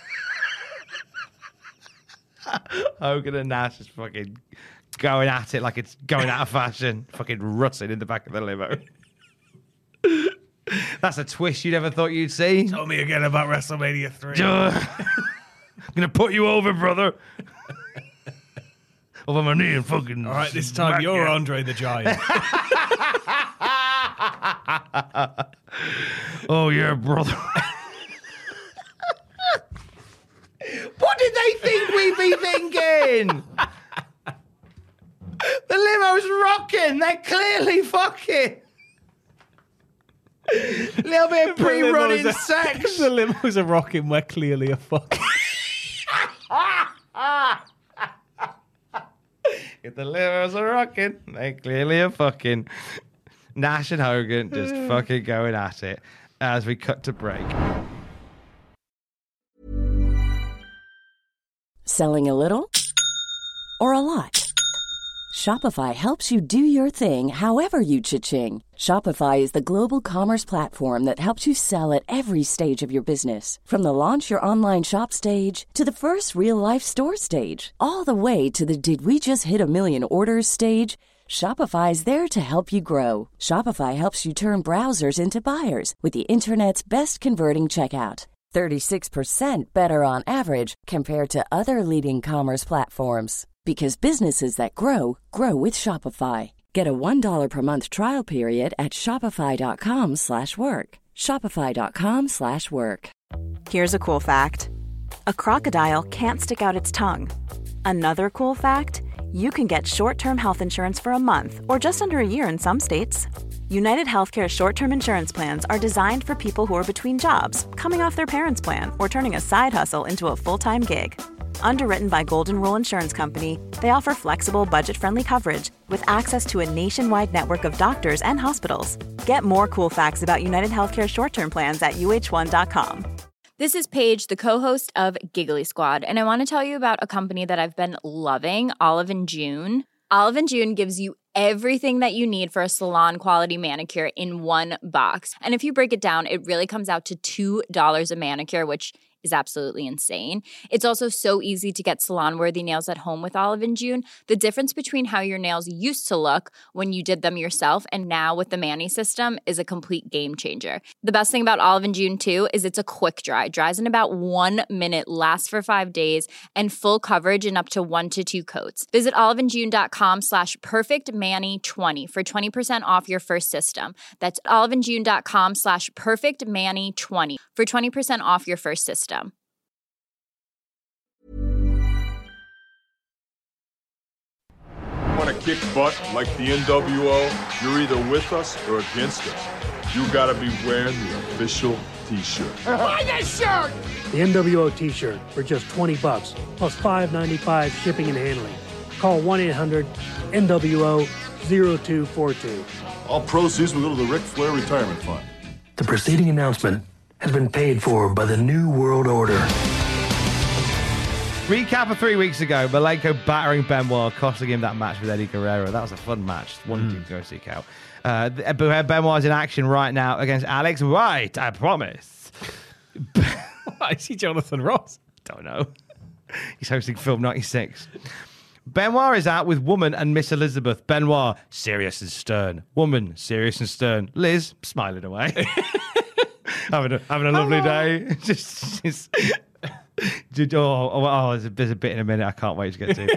Hogan and Nash is fucking going at it like it's going out of fashion. Fucking rutting in the back of the limo. That's a twist you never thought you'd see. Tell me again about WrestleMania 3. I'm gonna put you over, brother. Over my knee and fucking... All right, this time you're Andre the Giant. Oh, yeah, brother. What did they think we'd be thinking? The limo's rocking. They're clearly fucking. A little bit of pre-running sex. The limos are rocking. We're clearly a fuck. If the limos are rocking, they clearly are fucking. Nash and Hogan just fucking going at it as we cut to break. Selling a little or a lot? Shopify helps you do your thing however you cha-ching. Shopify is the global commerce platform that helps you sell at every stage of your business. From the launch your online shop stage to the first real-life store stage, all the way to the did we just hit a million orders stage. Shopify's there to help you grow. Shopify helps you turn browsers into buyers with the internet's best converting checkout. 36% better on average compared to other leading commerce platforms. Because businesses that grow, grow with Shopify. Get a $1 per month trial period at shopify.com/work. Shopify.com/work. Here's a cool fact. A crocodile can't stick out its tongue. Another cool fact, you can get short-term health insurance for a month or just under a year in some states. United Healthcare short-term insurance plans are designed for people who are between jobs, coming off their parents' plan, or turning a side hustle into a full-time gig. Underwritten by Golden Rule Insurance Company, they offer flexible, budget-friendly coverage with access to a nationwide network of doctors and hospitals. Get more cool facts about United Healthcare short-term plans at uh1.com. This is Paige, the co-host of Giggly Squad, and I want to tell you about a company that I've been loving, Olive & June. Olive & June gives you everything that you need for a salon-quality manicure in one box. And if you break it down, it really comes out to $2 a manicure, which is absolutely insane. It's also so easy to get salon-worthy nails at home with Olive & June. The difference between how your nails used to look when you did them yourself and now with the Mani system is a complete game changer. The best thing about Olive & June, too, is it's a quick dry. Dries in about 1 minute, lasts for 5 days, and full coverage in up to 1 to 2 coats. Visit oliveandjune.com/perfectmani20 for 20% off your first system. That's oliveandjune.com/perfectmani20 for 20% off your first system. Want to kick butt like the NWO? You're either with us or against us. You gotta be wearing the official t-shirt. Buy this shirt! The NWO t-shirt for just $20 plus $5.95 shipping and handling. Call 1-800-NWO-0242. All proceeds will go to the Ric Flair Retirement Fund. The preceding announcement has been paid for by the New World Order. Recap of 3 weeks ago, Malenko battering Benoit, costing him that match with Eddie Guerrero. That was a fun match. One to go seek out. Benoit's in action right now against Alex Wright, I promise. Why is he Jonathan Ross? Don't know. He's hosting Film 96. Benoit is out with Woman and Miss Elizabeth. Benoit, serious and stern. Woman, serious and stern. Liz, smiling away. having a lovely day. Just there's a bit in a minute I can't wait to get to.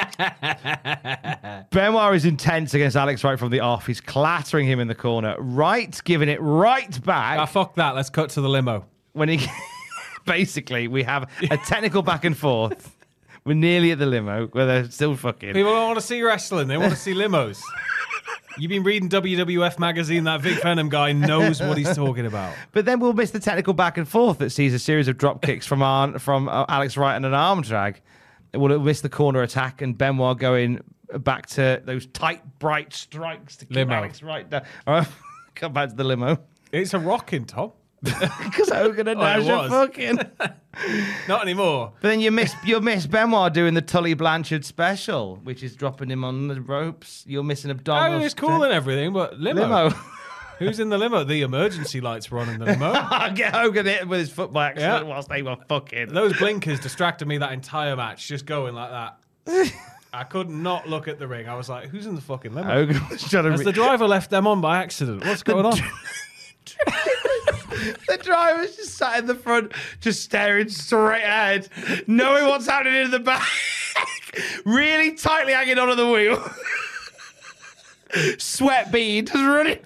Benoit is intense against Alex Wright from the off. He's clattering him in the corner. Wright giving it right back. Fuck that. Let's cut to the limo. When he basically, we have a technical back and forth. We're nearly at the limo where they're still fucking. People don't want to see wrestling. They want to see limos. You've been reading WWF magazine. That Vic Venom guy knows what he's talking about. But then we'll miss the technical back and forth that sees a series of drop kicks from Alex Wright and an arm drag. We'll miss the corner attack and Benoit going back to those tight, bright strikes to keep Alex Wright down. All right, come back to the limo. It's a rocking, Tom. Because Hogan and Nash are fucking. Not anymore. But then you miss Benoit doing the Tully Blanchard special, which is dropping him on the ropes. You're missing abdominals. I mean, it's cool and everything, but limo. Who's in the limo? The emergency lights were on in the limo. Get Hogan hit with his foot by accident whilst they were fucking. Those blinkers distracted me that entire match, just going like that. I could not look at the ring. I was like, who's in the fucking limo? Hogan was trying to. Has the driver left them on by accident? What's going on? The driver's just sat in the front, just staring straight ahead, knowing what's happening in the back, really tightly hanging onto the wheel. Sweat bead just running.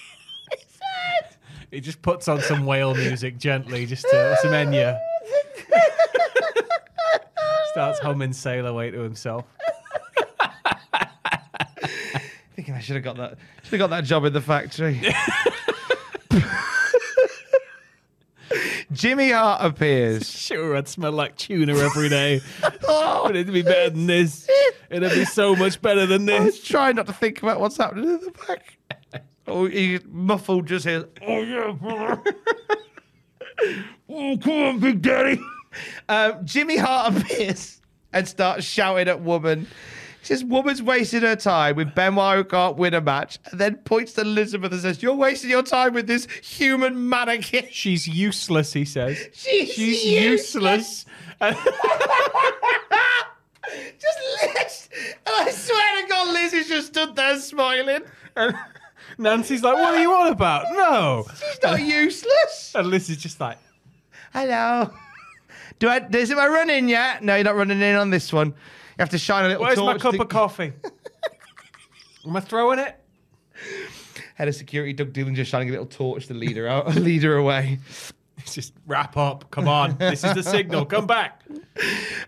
He just puts on some whale music gently, just to some Enya. Starts humming Sail Away to himself. Thinking I should have got that job in the factory. Jimmy Hart appears. Sure, I'd smell like tuna every day. But it'd be better than this. It'd be so much better than this. I was trying not to think about what's happening in the back. Oh, he muffled just here. Oh, yeah, brother. Oh, come on, Big Daddy. Jimmy Hart appears and starts shouting at Woman. He says, Woman's wasting her time with Benoit who can't win a match, and then points to Elizabeth and says, you're wasting your time with this human mannequin. She's useless, he says. She's useless. And I swear to God, Liz is just stood there smiling. And Nancy's like, what are you on about? No. She's not useless. And Liz is just like, hello. Is it my run in yet? No, you're not running in on this one. You have to shine a little torch. Where's my cup of coffee? Am I throwing it? Head of security, Doug Dillinger, shining a little torch to lead her away. Just wrap up. Come on. This is the signal. Come back.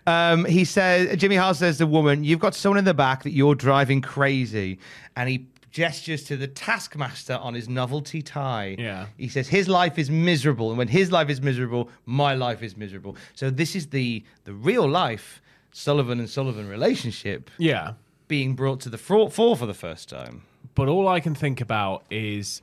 He says, Jimmy Hart says to the Woman, you've got someone in the back that you're driving crazy. And he gestures to the Taskmaster on his novelty tie. Yeah. He says his life is miserable, and when his life is miserable, my life is miserable. So this is the real life Sullivan and Sullivan relationship. Yeah. Being brought to the fore for the first time. But all I can think about is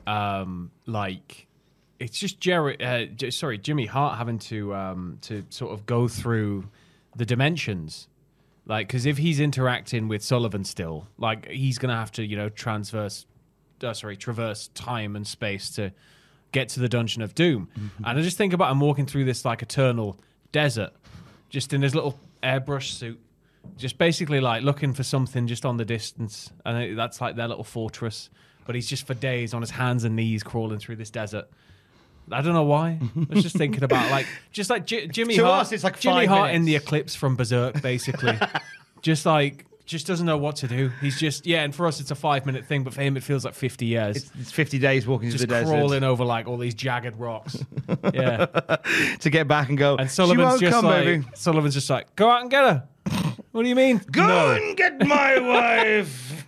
it's just Jimmy Hart having to sort of go through the dimensions. Like, because if he's interacting with Sullivan still, like, he's going to have to, traverse time and space to get to the Dungeon of Doom. Mm-hmm. And I just think about him walking through this, like, eternal desert, just in his little airbrush suit, just basically, like, looking for something just on the distance. And that's, like, their little fortress. But he's just for days on his hands and knees crawling through this desert. I don't know why. I was just thinking about Jimmy to Hart. us, it's like Jimmy 5 Hart in minutes. the Eclipse from Berserk, basically. just doesn't know what to do. He's just and for us it's a 5-minute thing, but for him it feels like 50 years. It's 50 days walking through the desert, crawling over like all these jagged rocks. Yeah, to get back and go. and Sullivan's just baby. Sullivan's just like, go out and get her. What do you mean? Go and get my wife.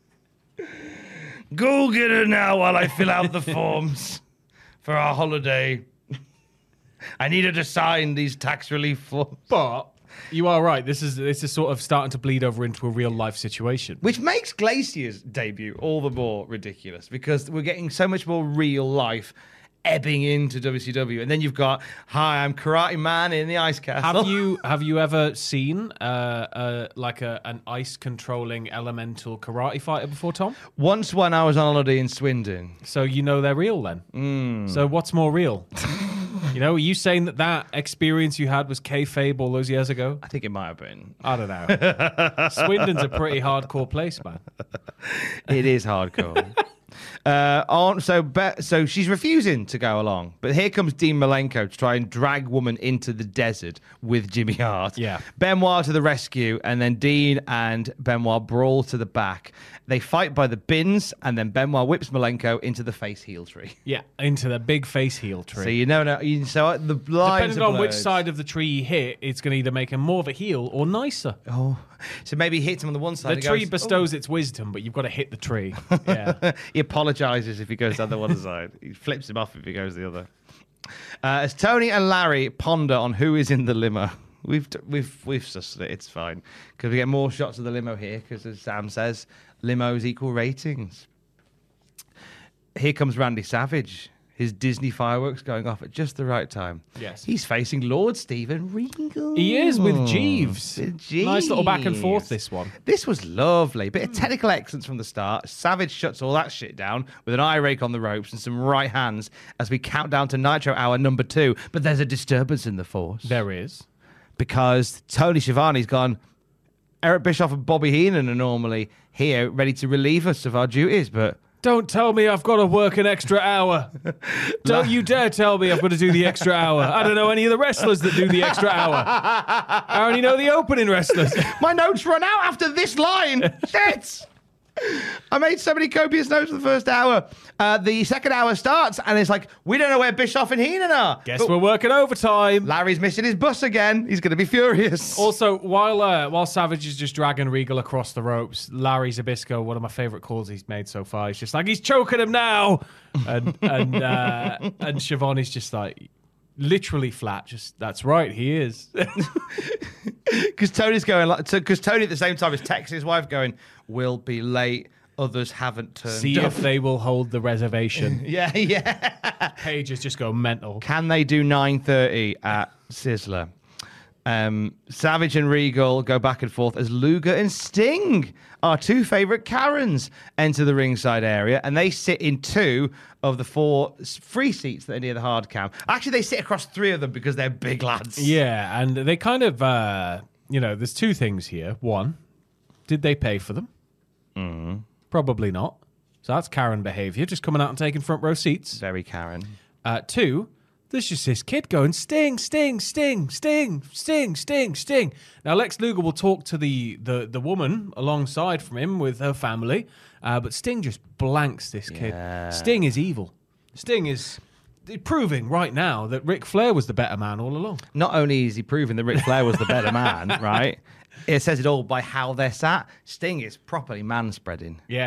Go get her now while I fill out the forms for our holiday. I need her to sign these tax relief forms. But you are right. This is sort of starting to bleed over into a real life situation, Which makes Glacier's debut all the more ridiculous because we're getting so much more real life ebbing into WCW. And then you've got, hi, I'm Karate Man in the Ice Castle. Have you ever seen an ice controlling elemental karate fighter before, Tom? Once when I was on holiday in Swindon. So you know they're real then. So what's more real? Are you saying that experience you had was kayfabe all those years ago? I think it might have been. I don't know. Swindon's a pretty hardcore place, man. It is hardcore. So she's refusing to go along, but here comes Dean Malenko to try and drag woman into the desert with Jimmy Hart. Yeah. Benoit to the rescue, and then Dean and Benoit brawl to the back. They fight by the bins, and then Benoit whips Malenko into the face heel tree. Yeah, into the big face heel tree. So the lines depending on which side of the tree you hit, it's going to either make him more of a heel or nicer. Oh, so maybe he hits him on the one side. The tree bestows its wisdom, but you've got to hit the tree. Yeah. He apologizes if he goes down the one side. He flips him off if he goes the other. As Tony and Larry ponder on who is in the limo, we've sussed it. It's fine because we get more shots of the limo here. Because as Sam says, limos equal ratings. Here comes Randy Savage. His Disney fireworks going off at just the right time. Yes. He's facing Lord Steven Regal. He is with Jeeves. Nice little back and forth, this one. This was lovely. Bit of technical excellence from the start. Savage shuts all that shit down with an eye rake on the ropes and some right hands as we count down to Nitro Hour number 2. But there's a disturbance in the force. There is. Because Tony Schiavone's gone, Eric Bischoff and Bobby Heenan are normally here ready to relieve us of our duties, but... Don't tell me I've got to work an extra hour. Don't you dare tell me I've got to do the extra hour. I don't know any of the wrestlers that do the extra hour. I only know the opening wrestlers. My notes run out after this line. Shit! I made so many copious notes for the first hour. The second hour starts, and it's like, we don't know where Bischoff and Heenan are. Guess we're working overtime. Larry's missing his bus again. He's going to be furious. Also, while Savage is just dragging Regal across the ropes, Larry Zbyszko, one of my favourite calls he's made so far, he's just like, he's choking him now. And Schiavone's just like, literally flat. Just, that's right, he is. Because Tony's going, because Tony at the same time is texting his wife going, we'll be late. Others haven't turned See up. if they will hold the reservation. Yeah. Pages just go mental. Can they do 9:30 at Sizzler? Savage and Regal go back and forth as Luger and Sting, our two favourite Karens, enter the ringside area, and they sit in 2 of the 4 free seats that are near the hard cam. Actually, they sit across 3 of them because they're big lads. Yeah, and they kind of, there's 2 things here. 1, did they pay for them? Probably not. So that's Karen behaviour, just coming out and taking front row seats. Very Karen. 2, there's just this kid going, Sting, Sting, Sting, Sting, Sting, Sting, Sting. Now, Lex Luger will talk to the woman alongside from him with her family, but Sting just blanks this kid. Sting is evil. Sting is proving right now that Ric Flair was the better man all along. Not only is he proving that Ric Flair was the better man, right? It says it all by how they're sat. Sting is properly man-spreading. Yeah.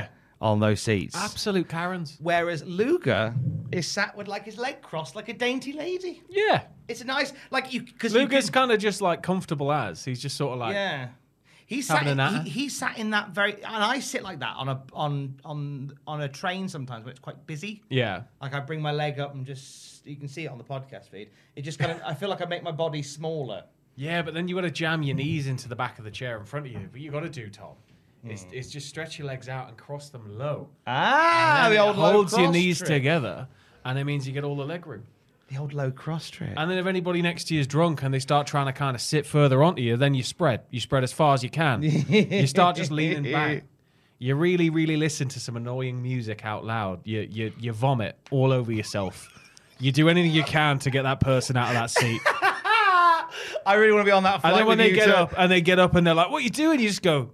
on those seats. Absolute Karens. Whereas Luger is sat with like his leg crossed like a dainty lady. Yeah. It's a nice, like you, because Luger's kind of just like comfortable as. He's just sort of like, yeah. He's having sat, a natter. he sat in that very, and I sit like that on a train sometimes when it's quite busy. yeah. Like I bring my leg up and just, you can see it on the podcast feed. It just kind of, I feel like I make my body smaller. Yeah, but then you got to jam your knees into the back of the chair in front of you. What you got to do, Tom, is just stretch your legs out and cross them low. Ah, And the then old it low holds your cross knees trick. together, and it means you get all the leg room. The old low cross trick. And then if anybody next to you is drunk and they start trying to kind of sit further onto you, then you spread. You spread as far as you can. You start just leaning back. You really, really listen to some annoying music out loud. You vomit all over yourself. You do anything you can to get that person out of that seat. I really want to be on that flight. And then when with they you get to- up and they're like, "What are you doing?" You just go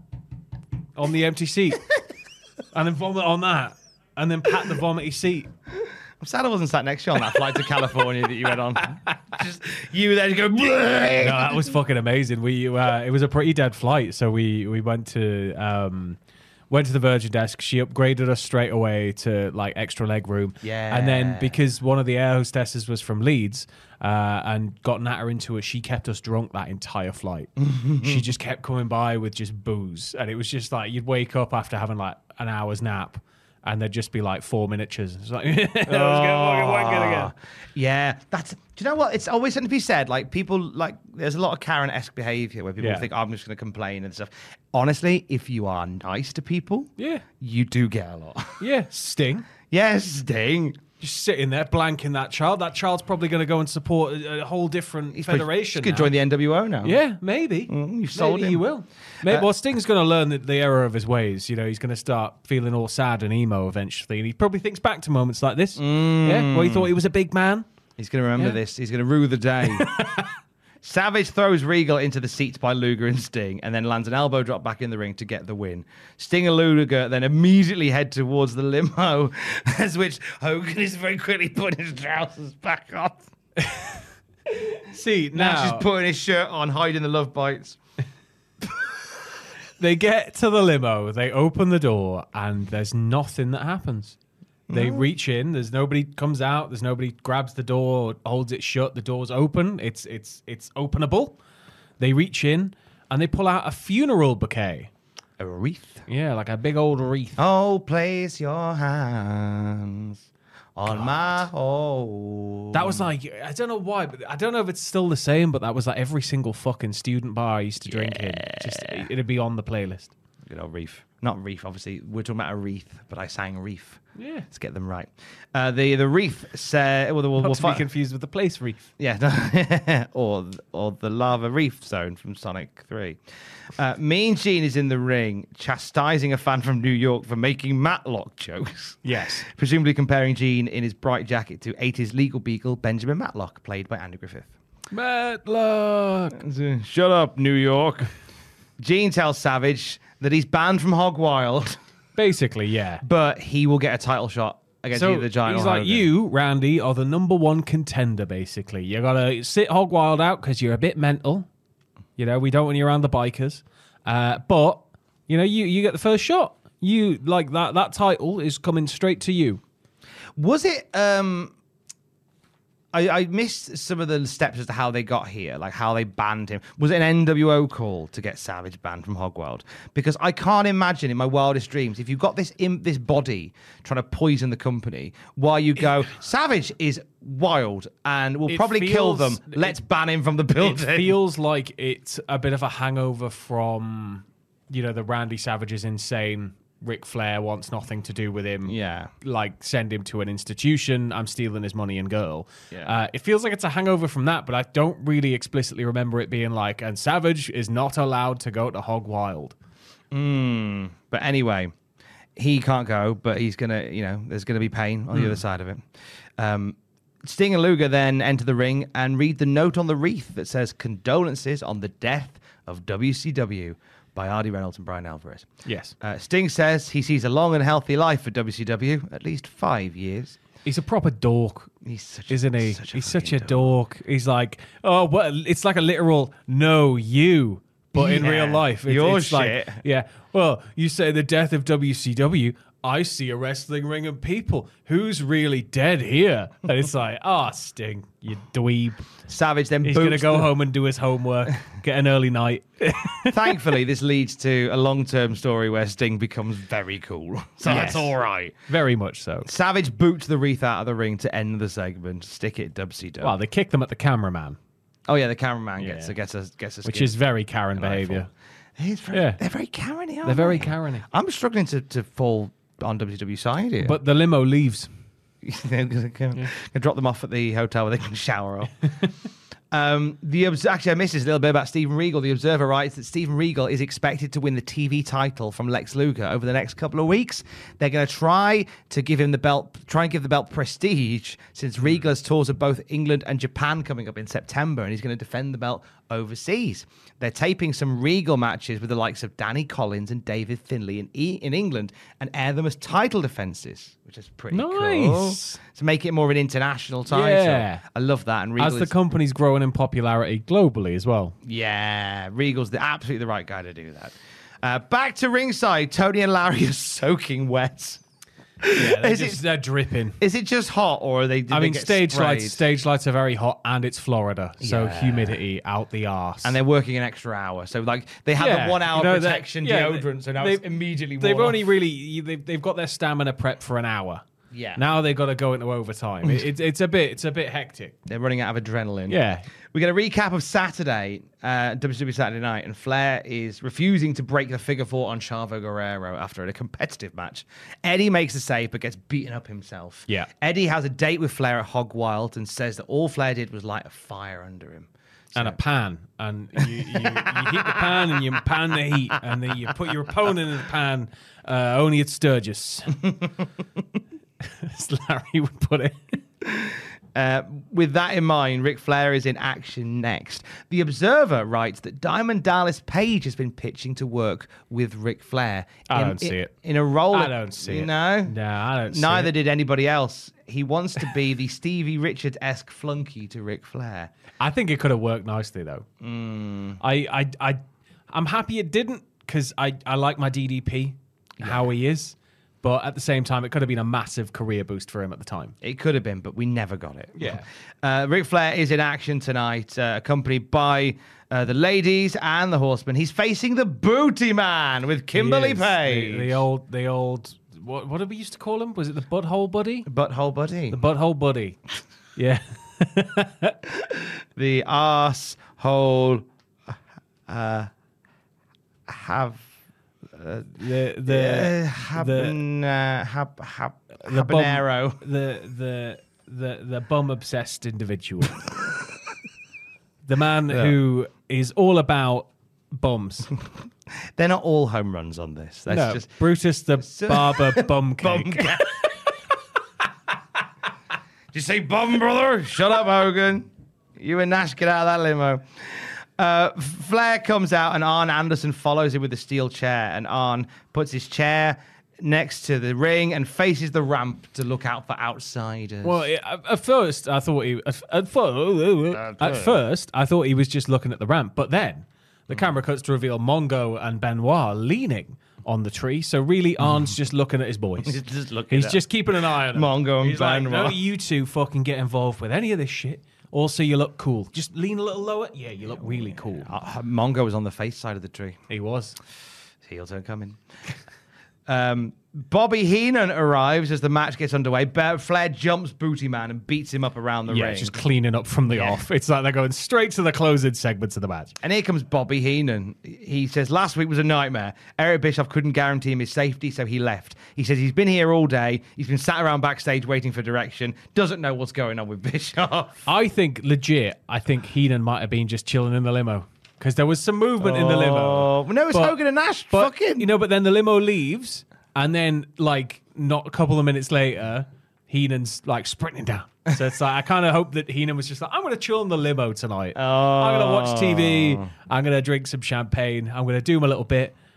on the empty seat, and then vomit on that, and then pat the vomity seat. I'm sad I wasn't sat next to you on that flight to California that you went on. Just you there to go. No, that was fucking amazing. We it was a pretty dead flight, so we went to the Virgin desk. She upgraded us straight away to like extra leg room. Yeah. And then because one of the air hostesses was from Leeds and got natter into it, she kept us drunk that entire flight. She just kept coming by with just booze, and it was just like you'd wake up after having like an hour's nap. And there'd just be like 4 miniatures. It's like, that was good, fucking again. Yeah, that's. Do you know what? It's always something to be said. Like people, like there's a lot of Karen-esque behaviour where people think, I'm just going to complain and stuff. Honestly, if you are nice to people, you do get a lot. Yeah, Sting. Yes, Sting. Just sitting there blanking that child. That child's probably going to go and support a whole different federation. He's going to join the NWO now. Yeah, maybe. You've sold maybe him. he will. Well, Sting's going to learn the error of his ways. You know, he's going to start feeling all sad and emo eventually. And he probably thinks back to moments like this. Yeah, where he thought he was a big man. He's going to remember this. He's going to rue the day. Savage throws Regal into the seats by Luger and Sting and then lands an elbow drop back in the ring to get the win. Sting and Luger then immediately head towards the limo, as which Hogan is very quickly putting his trousers back on. See, Nash now is putting his shirt on, hiding the love bites. they get to the limo, they open the door, and there's nothing that happens. They reach in. There's nobody comes out. There's nobody grabs the door, holds it shut. The door's open. It's openable. They reach in and they pull out a funeral bouquet. A wreath? Yeah, like a big old wreath. Oh, place your hands on my home. That was like, I don't know why, but I don't know if it's still the same, but that was like every single fucking student bar I used to drink in. Just it'd be on the playlist. Good old wreath. Not wreath, obviously. We're talking about a wreath, but I sang wreath. Yeah. Let's get them right. The wreath said... Well, Not to be confused with the place wreath. Yeah. or the lava reef zone from Sonic 3. Mean Gene is in the ring chastising a fan from New York for making Matlock jokes. Yes. Presumably comparing Gene in his bright jacket to 80s legal beagle Benjamin Matlock, played by Andy Griffith. Matlock. Shut up, New York. Gene tells Savage that he's banned from Hog Wild, Basically, yeah. but he will get a title shot against So either the Giant he's or like, Hogan. you, Randy, are the number one contender, basically. You got to sit Hog Wild out because you're a bit mental. You know, we don't want you around the bikers. But, you know, you get the first shot. You, like, that title is coming straight to you. Was it... I missed some of the steps as to how they got here, like how they banned him. Was it an NWO call to get Savage banned from Hog Wild? Because I can't imagine in my wildest dreams, if you've got this body trying to poison the company, why you go, Savage is wild and will probably kill them. Let's ban him from the building. It feels like it's a bit of a hangover from, you know, the Randy Savage is insane. Ric Flair wants nothing to do with him. Yeah. Like, send him to an institution. I'm stealing his money and girl. Yeah. It feels like it's a hangover from that, but I don't really explicitly remember it being like, and Savage is not allowed to go to Hog Wild. But anyway, he can't go, but he's going to, you know, there's going to be pain on the other side of it. Sting and Luger then enter the ring and read the note on the wreath that says, condolences on the death of WCW. By Artie Reynolds and Brian Alvarez. Yes. Sting says he sees a long and healthy life for WCW, at least 5 years. He's a proper dork, isn't he? He's such a dork. He's like, oh, what? It's like a literal, no, you but in real life, Your it's shit. like, yeah. Well, you say the death of WCW. I see a wrestling ring of people. Who's really dead here? And it's like, Sting, you dweeb. Savage then He's going to go home and do his homework, get an early night. Thankfully, this leads to a long-term story where Sting becomes very cool. So that's all right. Very much so. Savage boots the wreath out of the ring to end the segment. Stick it, WCW. Well, they kick them at the cameraman. Oh yeah, the cameraman gets a which is very Karen behavior. They're very Karen-y, aren't They're very they? Karen-y. I'm struggling to fall on WCW side here. But the limo leaves. They're going to drop them off at the hotel where they can shower off. Actually, I missed this a little bit about Steven Regal. The Observer writes that Steven Regal is expected to win the TV title from Lex Luger over the next couple of weeks. They're going to try to give him the belt, give the belt prestige, since Regal has tours of both England and Japan coming up in September, and he's going to defend the belt overseas. They're taping some Regal matches with the likes of Danny Collins and David Finlay in England and air them as title defenses, which is pretty cool. To make it more of an international title. Yeah. I love that. And Regal As the company's growing in popularity globally as well. Yeah, Regal's absolutely the right guy to do that. Back to ringside, Tony and Larry are soaking wet. Yeah, they're dripping. Is it just hot, or are they? Stage lights are very hot, and it's Florida, so humidity out the arse. And they're working an extra hour, so like they had the 1 hour protection deodorant, so now it's immediately. They've worn only off. really they've got their stamina prep for an hour. Yeah. Now they've got to go into overtime. It's a bit hectic. They're running out of adrenaline. Yeah. We get a recap of Saturday, WWE Saturday Night, and Flair is refusing to break the figure four on Chavo Guerrero after a competitive match. Eddie makes the save but gets beaten up himself. Yeah. Eddie has a date with Flair at Hog Wild and says that all Flair did was light a fire under him. And a pan, and you heat the pan, and you pan the heat, and then you put your opponent in the pan, only at Sturgis. As Larry would put it. With that in mind, Ric Flair is in action next. The Observer writes that Diamond Dallas Page has been pitching to work with Ric Flair. I don't see it. In a role. I don't see it. No? No, I don't see Neither it. did anybody else. He wants to be the Stevie Richards-esque flunky to Ric Flair. I think it could have worked nicely, though. I'm happy it didn't, because I like my DDP, how he is. But at the same time, it could have been a massive career boost for him at the time. It could have been, but we never got it. Yeah. Ric Flair is in action tonight, accompanied by the ladies and the Horsemen. He's facing the Booty Man with Kimberly He is. Page. The old, what did we used to call him? Was it the Butthole Buddy? Butthole Buddy. The Butthole Buddy. Yeah. The arsehole have... habanero. The bum obsessed individual. The man who is all about bums. They're not all home runs on this. That's just Brutus the Barber bum cake. Did you say bum, brother? Shut up, Hogan. You and Nash, get out of that limo. Flair comes out and Arn Anderson follows him with a steel chair, and Arn puts his chair next to the ring and faces the ramp to look out for outsiders. Well, at first I thought he was just looking at the ramp, but then the camera cuts to reveal Mongo and Benoit leaning on the tree. So really, Arn's just looking at his boys. He's just keeping an eye on them. Mongo and He's like, Benoit. "No, you two fucking get involved with any of this shit. Also, you look cool. Just lean a little lower. Yeah, you look really cool." Mongo was on the face side of the tree. He was. Heel turn coming. Bobby Heenan arrives as the match gets underway. Flair jumps Booty Man and beats him up around the ring. Just cleaning up from the off. It's like they're going straight to the closing segments of the match. And here comes Bobby Heenan. He says, last week was a nightmare. Eric Bischoff couldn't guarantee him his safety, so he left. He says he's been here all day. He's been sat around backstage waiting for direction. Doesn't know what's going on with Bischoff. I think Heenan might have been just chilling in the limo. Because there was some movement in the limo. No, it's Hogan and Nash. Fucking. But then the limo leaves, and then, not a couple of minutes later, Heenan's, sprinting down. So it's I kind of hope that Heenan was just I'm going to chill in the limo tonight. I'm going to watch TV. I'm going to drink some champagne. I'm going to do my little bit.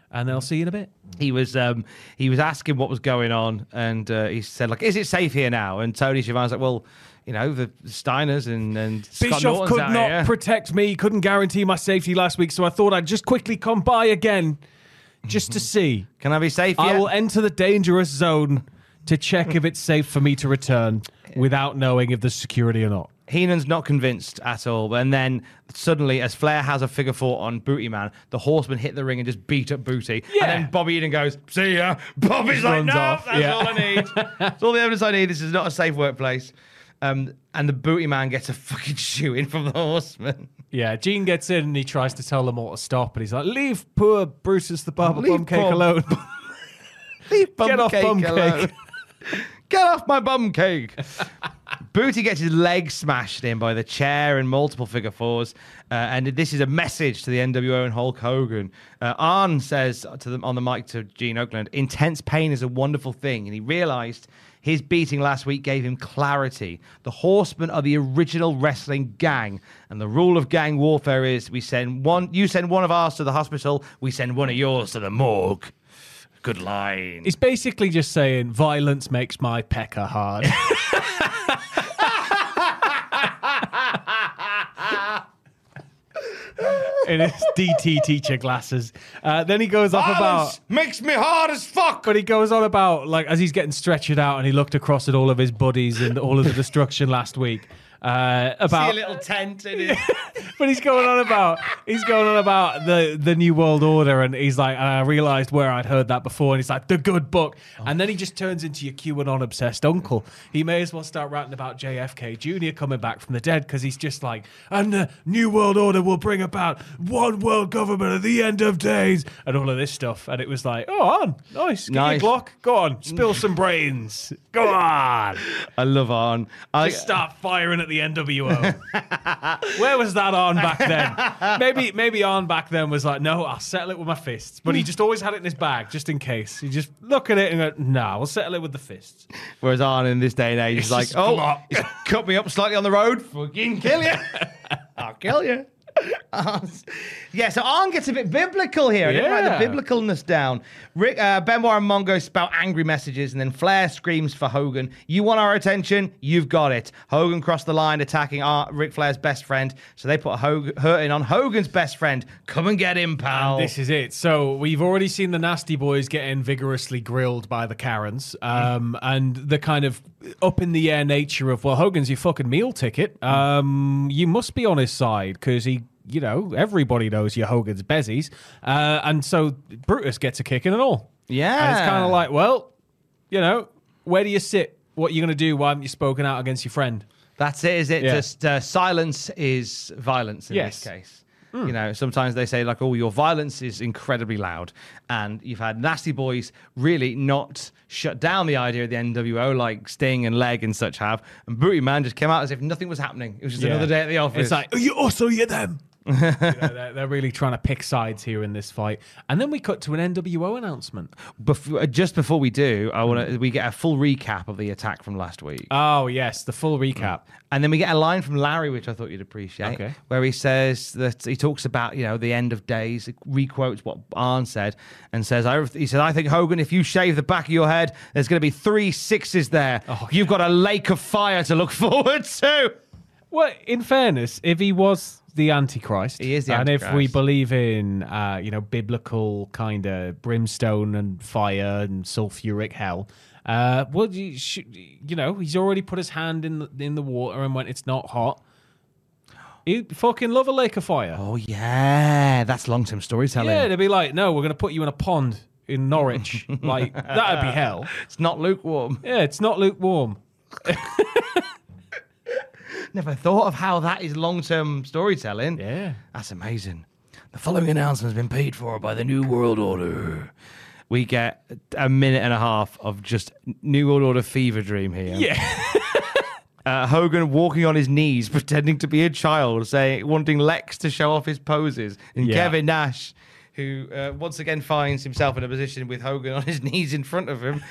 and they'll see you in a bit. He was asking what was going on, and he said, like, is it safe here now? And Tony Schiavone's like, well, you know, the Steiners and Scott Bischoff Norton's could out not here. protect me, couldn't guarantee my safety last week, so I thought I'd just quickly come by again just to see. Can I be safe I yet? will enter the dangerous zone to check if it's safe for me to return without knowing if there's security or not. Heenan's not convinced at all. And then suddenly, as Flair has a figure four on Booty Man, the Horsemen hit the ring and just beat up Booty. Yeah. And then Bobby Eaton goes, see ya. Bobby's like, runs no, off. that's Yeah. all I need. That's all the evidence I need. This is not a safe workplace. And the Booty Man gets a fucking shoe-in from the Horsemen. Yeah, Gene gets in and he tries to tell them all to stop, and he's like, leave poor Brutus the Barber Leave Bum Cake poor- alone. Leave bum Get off cake bum alone. cake. Get off my bum cake. Booty gets his leg smashed in by the chair and multiple figure fours. And this is a message to the NWO and Hulk Hogan. Arn says to them on the mic to Gene Oakland, intense pain is a wonderful thing. And he realized his beating last week gave him clarity. The Horsemen are the original wrestling gang. And the rule of gang warfare is you send one of ours to the hospital, we send one of yours to the morgue. Good line. He's basically just saying, violence makes my pecker hard. In his DT teacher glasses. Then he goes off about... makes me hard as fuck. But he goes on about, like, as he's getting stretched out and he looked across at all of his buddies and all of the destruction last week. About See a little tent in it. But he's going on about the New World Order, and he's like, I realised where I'd heard that before, and he's like, the good book. And then he just turns into your QAnon obsessed uncle. He may as well start ranting about JFK Jr. coming back from the dead, because he's just like, and the New World Order will bring about one world government at the end of days, and all of this stuff. And it was like, oh, on, nice, Nice. Glock, go on, spill some brains, go on. I love Arn. Just start firing at the NWO. Where was that on back then? Maybe on back then was like, no, I'll settle it with my fists. But he just always had it in his bag, just in case. He just look at it and go, nah, we'll settle it with the fists. Whereas Arn in this day and age is like, oh, he's cut me up slightly on the road, fucking kill you. I'll kill you. Yeah, so Arn gets a bit biblical here. I didn't write the biblicalness down. Benoit and Mongo spout angry messages, and then Flair screams for Hogan, you want our attention? You've got it. Hogan crossed the line attacking Ric Flair's best friend, so they put a hurting on Hogan's best friend. Come and get him, pal. And this is it. So we've already seen the Nasty Boys getting vigorously grilled by the Karens, and the kind of up in the air nature of, well, Hogan's your fucking meal ticket. You must be on his side because he, you know, everybody knows you're Hogan's bezies. And so Brutus gets a kick in and all. Yeah. And it's kind of like, well, you know, where do you sit? What are you going to do? Why haven't you spoken out against your friend? That's it, is it? Yeah. Just silence is violence in Yes. this case. You know, sometimes they say, like, oh, your violence is incredibly loud. And you've had Nasty Boys really not shut down the idea of the NWO like Sting and Leg and such have. And Booty Man just came out as if nothing was happening. It was just another day at the office. It's like, you also, you're them. You know, they're really trying to pick sides here in this fight. And then we cut to an NWO announcement. Just before we do, we get a full recap of the attack from last week. Oh, yes, the full recap. And then we get a line from Larry, which I thought you'd appreciate, where he says that he talks about, you know, the end of days, requotes what Arn said, and says, I think, Hogan, if you shave the back of your head, there's going to be 3 6s there. Oh, You've got a lake of fire to look forward to. Well, in fairness, if he was the Antichrist, he is the and Antichrist. if we believe in, you know, biblical kind of brimstone and fire and sulfuric hell, well, you know, he's already put his hand in the water, and when it's not hot, he'd fucking love a lake of fire. Oh, yeah. That's long-term storytelling. Yeah, they'd be like, no, we're going to put you in a pond in Norwich. Like, that'd be hell. It's not lukewarm. Yeah, it's not lukewarm. Never thought of how that is long-term storytelling. Yeah. That's amazing. The following announcement has been paid for by the New World Order. We get a minute and a half of just New World Order fever dream here. Yeah. Hogan walking on his knees, pretending to be a child, wanting Lex to show off his poses. And Kevin Nash, who once again finds himself in a position with Hogan on his knees in front of him.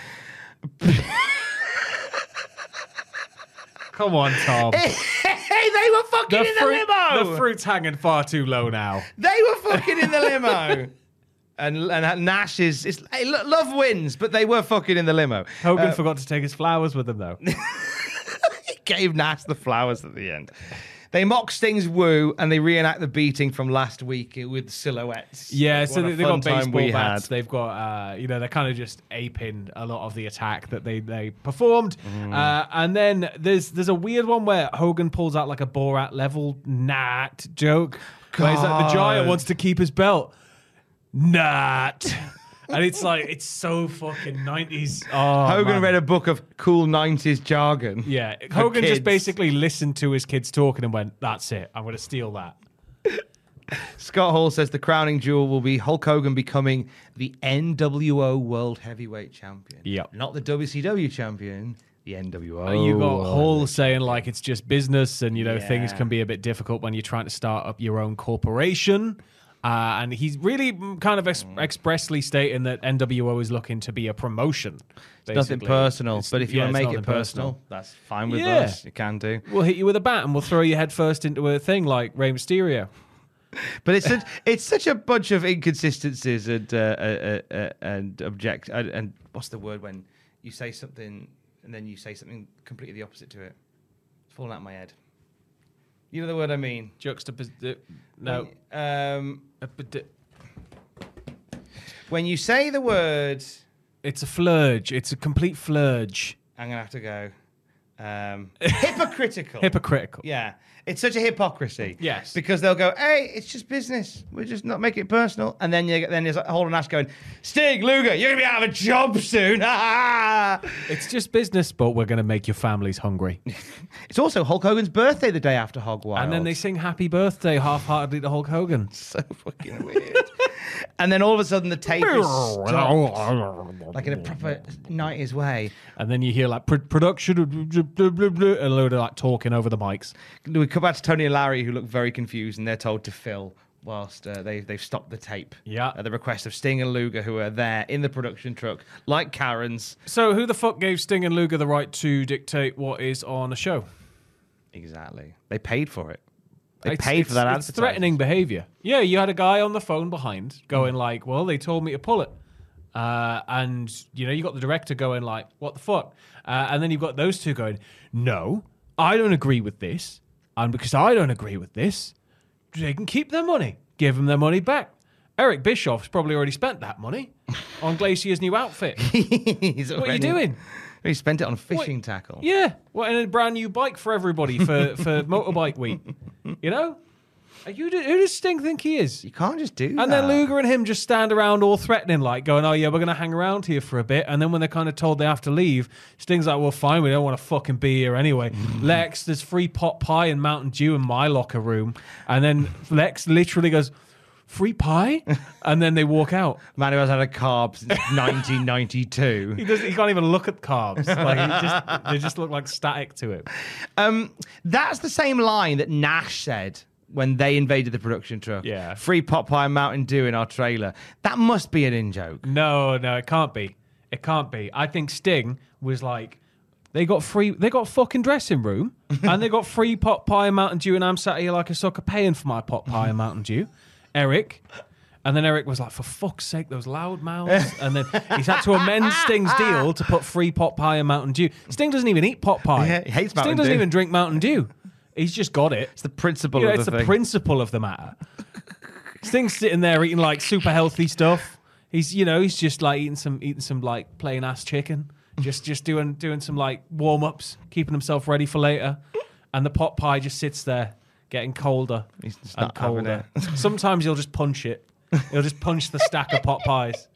Come on, Tom. Hey, they were fucking in the limo. The fruit's hanging far too low now. They were fucking in the limo. And Nash love wins, but they were fucking in the limo. Hogan forgot to take his flowers with him, though. He gave Nash the flowers at the end. They mock Sting's woo, and they reenact the beating from last week with silhouettes. Yeah, Like, so what a they've fun got time baseball we bats. had. They've got, they're kind of just aping a lot of the attack that they performed. And then there's a weird one where Hogan pulls out like a Borat level Nat joke. Where he's like, the Giant wants to keep his belt. Nat. And it's like, it's so fucking 90s. Oh, Hogan read a book of cool 90s jargon. Yeah, for Hogan kids. just basically listened to his kids talking and went, that's it, I'm going to steal that. Scott Hall says the crowning jewel will be Hulk Hogan becoming the NWO World Heavyweight Champion. Yep. Not the WCW champion, the NWO. You got World Hall saying like it's just business and, things Yeah. can be a bit difficult when you're trying to start up your own corporation. And he's really kind of expressly stating that NWO is looking to be a promotion. Nothing basically. personal, but if you want to make it personal, that's fine with us. You can do. We'll hit you with a bat and we'll throw your head first into a thing like Rey Mysterio. But it's such a bunch of inconsistencies and what's the word when you say something and then you say something completely the opposite to it? It's falling out of my head. You know the word I mean? No. When you say the word, It's a flurge. It's a complete flurge. I'm gonna have to go. Hypocritical. Hypocritical. Yeah, it's such a hypocrisy. Yes. because they'll go, "Hey, it's just business. We're just not making it personal." And then there's like Hall and Nash going, "Sting, Luger, you're gonna be out of a job soon." It's just business, but we're going to make your families hungry. It's also Hulk Hogan's birthday the day after Hog Wild. And then they sing happy birthday half-heartedly to Hulk Hogan. So fucking weird. And then all of a sudden the tape is stopped, like in a proper 90s way. And then you hear like production and a load of like talking over the mics. We come back to Tony and Larry, who look very confused, and they're told to fill whilst they've stopped the tape. Yeah. At the request of Sting and Luger, who are there in the production truck, like Karens. So who the fuck gave Sting and Luger the right to dictate what is on a show? Exactly. They paid for it. They paid for that It's threatening behavior. Yeah, you had a guy on the phone behind going like, well, they told me to pull it. And, you got the director going like, what the fuck? And then you've got those two going, no, I don't agree with this. And because I don't agree with this, they can keep their money. Give them their money back. Eric Bischoff's probably already spent that money on Glacier's new outfit. What are you doing? He spent it on fishing tackle. Yeah, well, and a brand new bike for everybody for Motorbike Week. Who does Sting think he is? You can't just do that. And then Luger and him just stand around all threatening, like going, oh yeah, we're going to hang around here for a bit. And then when they're kind of told they have to leave, Sting's like, well, fine, we don't want to fucking be here anyway. Lex, there's free pot pie and Mountain Dew in my locker room. And then Lex literally goes, free pie? And then they walk out. Man who has had a carb since 1992. He can't even look at carbs. Like they just look like static to him. That's the same line that Nash said when they invaded the production truck. Yeah. Free pot pie and Mountain Dew in our trailer. That must be an in-joke. No, it can't be. It can't be. I think Sting was like, they got fucking dressing room and they got free pot pie and Mountain Dew and I'm sat here like a sucker paying for my pot pie and Mountain Dew. Eric. And then Eric was like, for fuck's sake, those loud mouths. And then he's had to amend Sting's deal to put free pot pie and Mountain Dew. Sting doesn't even eat pot pie. Yeah, he hates Mountain Sting doesn't Dew. even drink Mountain Dew. He's just got it. It's the principle You know, of it's the the thing. principle of the matter. Sting's sitting there eating like super healthy stuff. He's just like eating some like plain ass chicken. Just doing some like warm ups, keeping himself ready for later. And the pot pie just sits there, getting colder He's just and not having colder. it. Sometimes he'll just punch it. He'll just punch the stack of pot pies.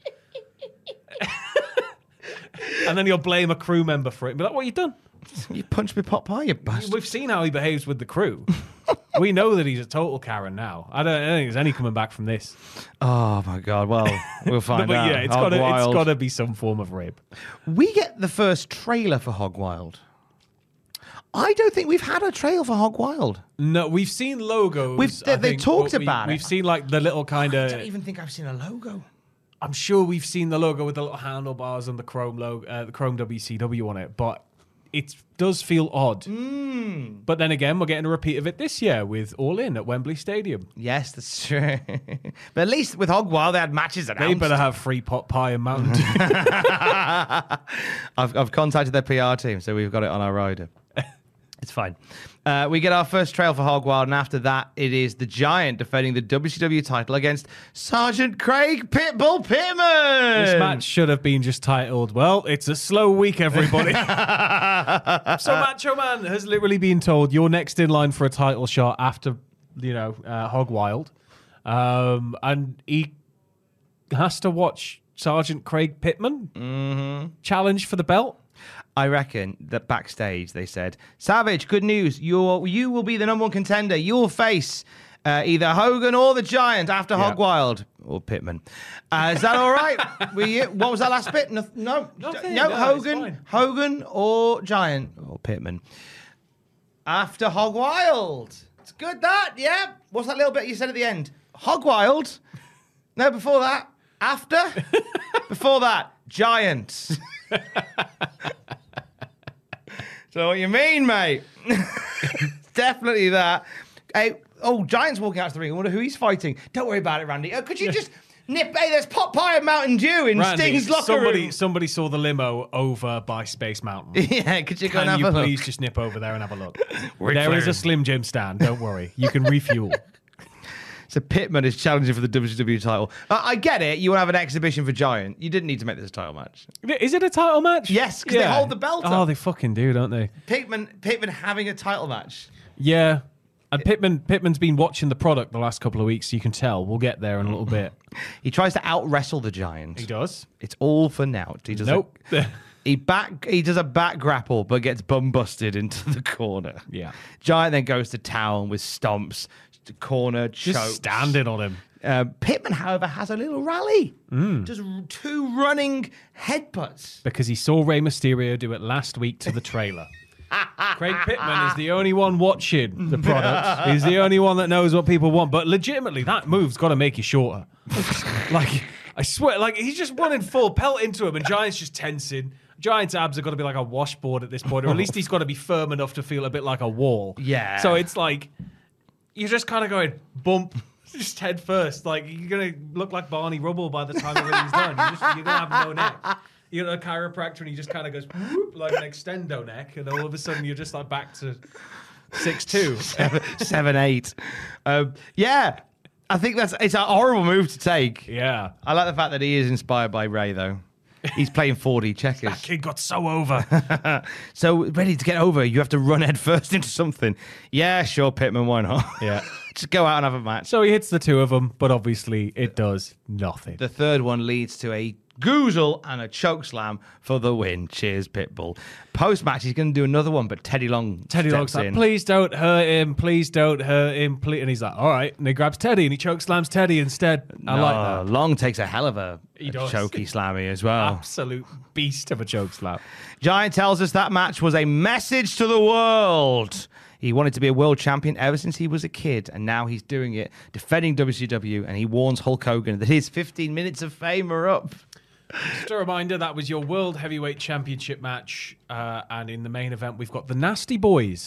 And then he'll blame a crew member for it and be like, what have you done? You punched me pot pie, you bastard. We've seen how he behaves with the crew. We know that he's a total Karen now. I don't think there's any coming back from this. Oh my God! Well, we'll find But out. yeah, it's Hog got Wild. to be some form of rape. We get the first trailer for Hog Wild. I don't think we've had a trailer for Hog Wild. No, we've seen logos. They've talked about it. We've seen like the little kind I don't of. even think I've seen a logo. I'm sure we've seen the logo with the little handlebars and the chrome logo, the chrome WCW on it, but it does feel odd. But then again, we're getting a repeat of it this year with All In at Wembley Stadium. Yes, that's true. But at least with Hogwild, they had matches announced. They better have free pot pie and Mountain Dew. I've contacted their PR team, so we've got it on our rider. It's fine. We get our first trail for Hogwild, and after that, it is the Giant defending the WCW title against Sergeant Craig Pitbull Pittman. This match should have been just titled, well, it's a slow week, everybody. So Macho Man has literally been told, you're next in line for a title shot after, Hogwild. And he has to watch Sergeant Craig Pittman challenge for the belt. I reckon that backstage they said, Savage, good news. You will be the number one contender. You'll face either Hogan or the Giant after Hogwild or Pittman. Is that all right? What was that last bit? No, Hogan or Giant or Pittman after Hogwild. It's good that, yeah. What's that little bit you said at the end? Hogwild? No, before that. After? Before that, Giant. So what you mean, mate? Definitely that. Hey, Giant's walking out to the ring. I wonder who he's fighting. Don't worry about it, Randy. Could you just nip? Hey, there's pot pie and Mountain Dew in Randy, Sting's locker room. Somebody saw the limo over by Space Mountain. Yeah, could you go and have a look? Can you please just nip over there and have a look? There is a Slim Jim stand. Don't worry. You can refuel. So Pittman is challenging for the WCW title. I get it. You want to have an exhibition for Giant. You didn't need to make this a title match. Is it a title match? Yes, because they hold the belt up. Oh, they fucking do, don't they? Pittman having a title match. Yeah. And Pittman's been watching the product the last couple of weeks, so you can tell. We'll get there in a little bit. He tries to out-wrestle the Giant. He does. It's all for naught. He does nope. He does a back grapple, but gets bum busted into the corner. Yeah. Giant then goes to town with stomps, corner, just chokes. Standing on him. Pittman, however, has a little rally. Just 2 running headbutts. Because he saw Rey Mysterio do it last week to the trailer. Craig Pittman is the only one watching the product. He's the only one that knows what people want. But legitimately, that move's got to make you shorter. Like, I swear, he's just running full pelt into him, and Giant's just tensing. Giant's abs are got to be like a washboard at this point, or at least he's got to be firm enough to feel a bit like a wall. Yeah. So it's like, you're just kind of going, bump, just head first. Like, you're going to look like Barney Rubble by the time everything's done. You're going to have no neck. You're a chiropractor and he just kind of goes whoop, like an extendo neck, and all of a sudden you're just like back to 6'2". 7'8". Yeah, I think it's a horrible move to take. Yeah. I like the fact that he is inspired by Ray, though. He's playing 4D checkers. That kid got so over. So ready to get over, you have to run head first into something. Yeah, sure, Pittman, why not? Yeah. Just go out and have a match. So he hits the 2 of them, but obviously it does nothing. The third one leads to a goozle and a choke slam for the win. Cheers, Pitbull. Post-match, he's going to do another one, but Teddy Long's like, please don't hurt him, please don't hurt him, please. And he's like, all right. And he grabs Teddy and he choke slams Teddy instead. I like that. Long takes a hell of a chokey slammy as well. Absolute beast of a choke slam. Giant tells us that match was a message to the world. He wanted to be a world champion ever since he was a kid, and now he's doing it, defending WCW, and he warns Hulk Hogan that his 15 minutes of fame are up. Just a reminder, that was your World Heavyweight Championship match, and in the main event, we've got the Nasty Boys.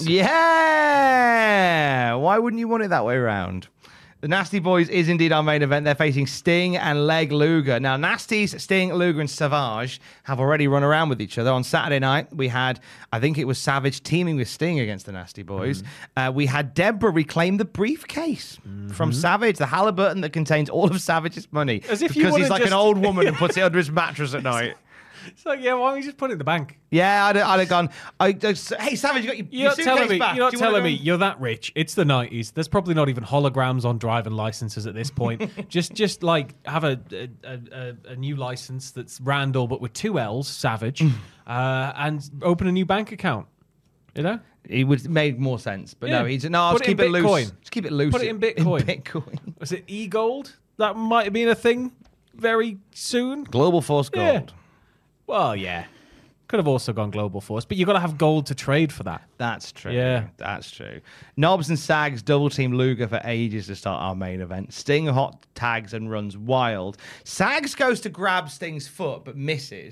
Yeah! Why wouldn't you want it that way around? The Nasty Boys is indeed our main event. They're facing Sting and Leg Luger. Now, Nasties, Sting, Luger, and Savage have already run around with each other. On Saturday night, we had, I think it was Savage teaming with Sting against the Nasty Boys. We had Deborah reclaim the briefcase from Savage, the Halliburton that contains all of Savage's money. As if because he's like an old woman and puts it under his mattress at night. It's like, yeah, why don't you just put it in the bank? Yeah, I'd have gone, hey, Savage, you got your suitcase back. You're not telling me you're that rich. It's the 90s. There's probably not even holograms on driving licenses at this point. just like have a new license that's Randall, but with 2 L's, Savage, and open a new bank account. You know? It would make more sense, but Yeah. I'll just keep it loose. Just keep it loose. Put it in Bitcoin. Was it e-gold? That might have been a thing very soon. Global Force Gold. Yeah. Well, yeah. Could have also gone Global Force, but you've got to have gold to trade for that. That's true. Yeah. That's true. Knobs and Sags double team Luger for ages to start our main event. Sting hot tags and runs wild. Sags goes to grab Sting's foot, but misses.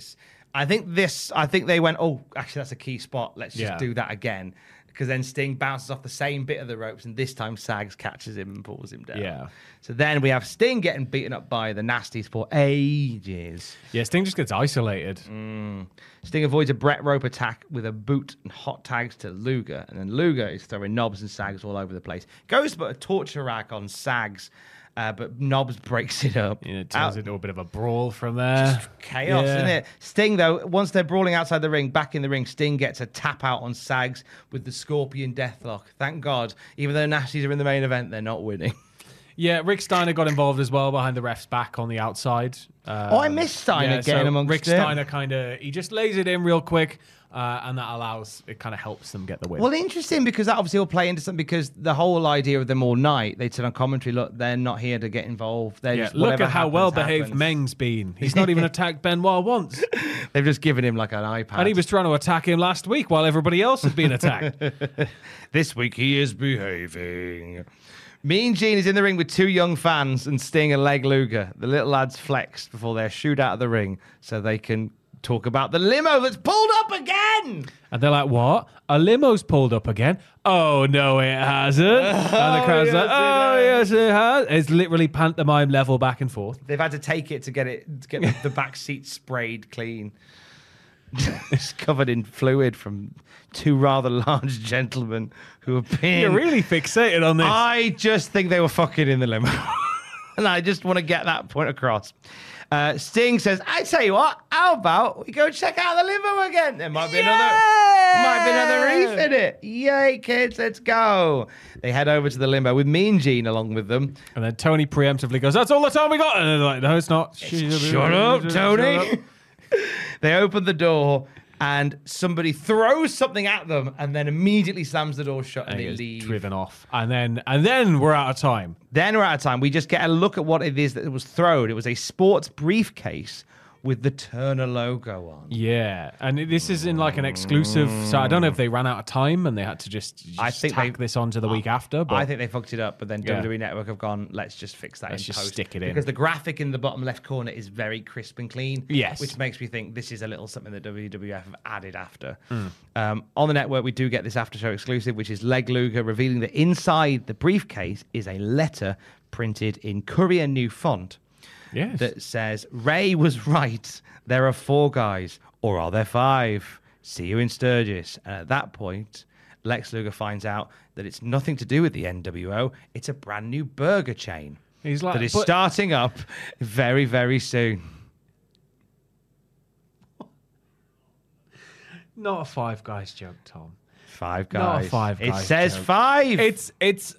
I think they went, oh, actually, that's a key spot. Let's just do that again. Because then Sting bounces off the same bit of the ropes, and this time Sags catches him and pulls him down. Yeah. So then we have Sting getting beaten up by the Nasties for ages. Yeah, Sting just gets isolated. Sting avoids a Brett rope attack with a boot and hot tags to Luger, and then Luger is throwing Knobbs and Sags all over the place. Goes to put a torture rack on Sags, but Knobbs breaks it up. It turns into a bit of a brawl from there. Just chaos, isn't it? Sting, though, once they're brawling outside the ring, back in the ring, Sting gets a tap out on Sags with the Scorpion Deathlock. Thank God. Even though Nasties are in the main event, they're not winning. Yeah, Rick Steiner got involved as well behind the ref's back on the outside. I missed Steiner getting amongst Rick Steiner he just lays it in real quick, and it kind of helps them get the win. Well, interesting, because that obviously will play into something, because the whole idea of them all night, they said on commentary, look, they're not here to get involved. They're just, look at how well-behaved Meng's been. He's not even attacked Benoit once. They've just given him like an iPad. And he was trying to attack him last week while everybody else had been attacked. This week he is behaving. Mean Gene is in the ring with two young fans and Sting and Leg Luger. The little lads flex before they shoot out of the ring so they can talk about the limo that's pulled up again. And they're like, what? A limo's pulled up again? Oh, no, it hasn't. And the crowd's yes, it has. It's literally pantomime level back and forth. They've had to take it to get the back seat sprayed clean. It's covered in fluid from two rather large gentlemen who have been... You're really fixated on this. I just think they were fucking in the limo. And I just want to get that point across. Sting says, I tell you what, how about we go check out the limo again? There might be another reef in it. Yay, kids, let's go. They head over to the limo with Mean Gene along with them. And then Tony preemptively goes, that's all the time we got. And they're like, no, it's not. Shut up, Tony. Shut up. They open the door and somebody throws something at them and then immediately slams the door shut and they leave. Driven off. And then we're out of time. We just get a look at what it is that was thrown. It was a sports briefcase with the Turner logo on. Yeah, and this is in like an exclusive, so I don't know if they ran out of time and they had to just tack this on to the week after. But I think they fucked it up, but then WWE Network have gone, let's just fix that let's in just post. Stick it in. Because the graphic in the bottom left corner is very crisp and clean. Yes. Which makes me think this is a little something that WWF have added after. On the network, we do get this after show exclusive, which is Leg Luger revealing that inside the briefcase is a letter printed in Courier New font. Yes. That says, Ray was right. There are 4 guys, or are there 5? See you in Sturgis. And at that point, Lex Luger finds out that it's nothing to do with the NWO. It's a brand new burger chain that is starting up very, very soon. Not a Five Guys joke, Tom. 5 guys. Not a Five Guys It says joke. 5.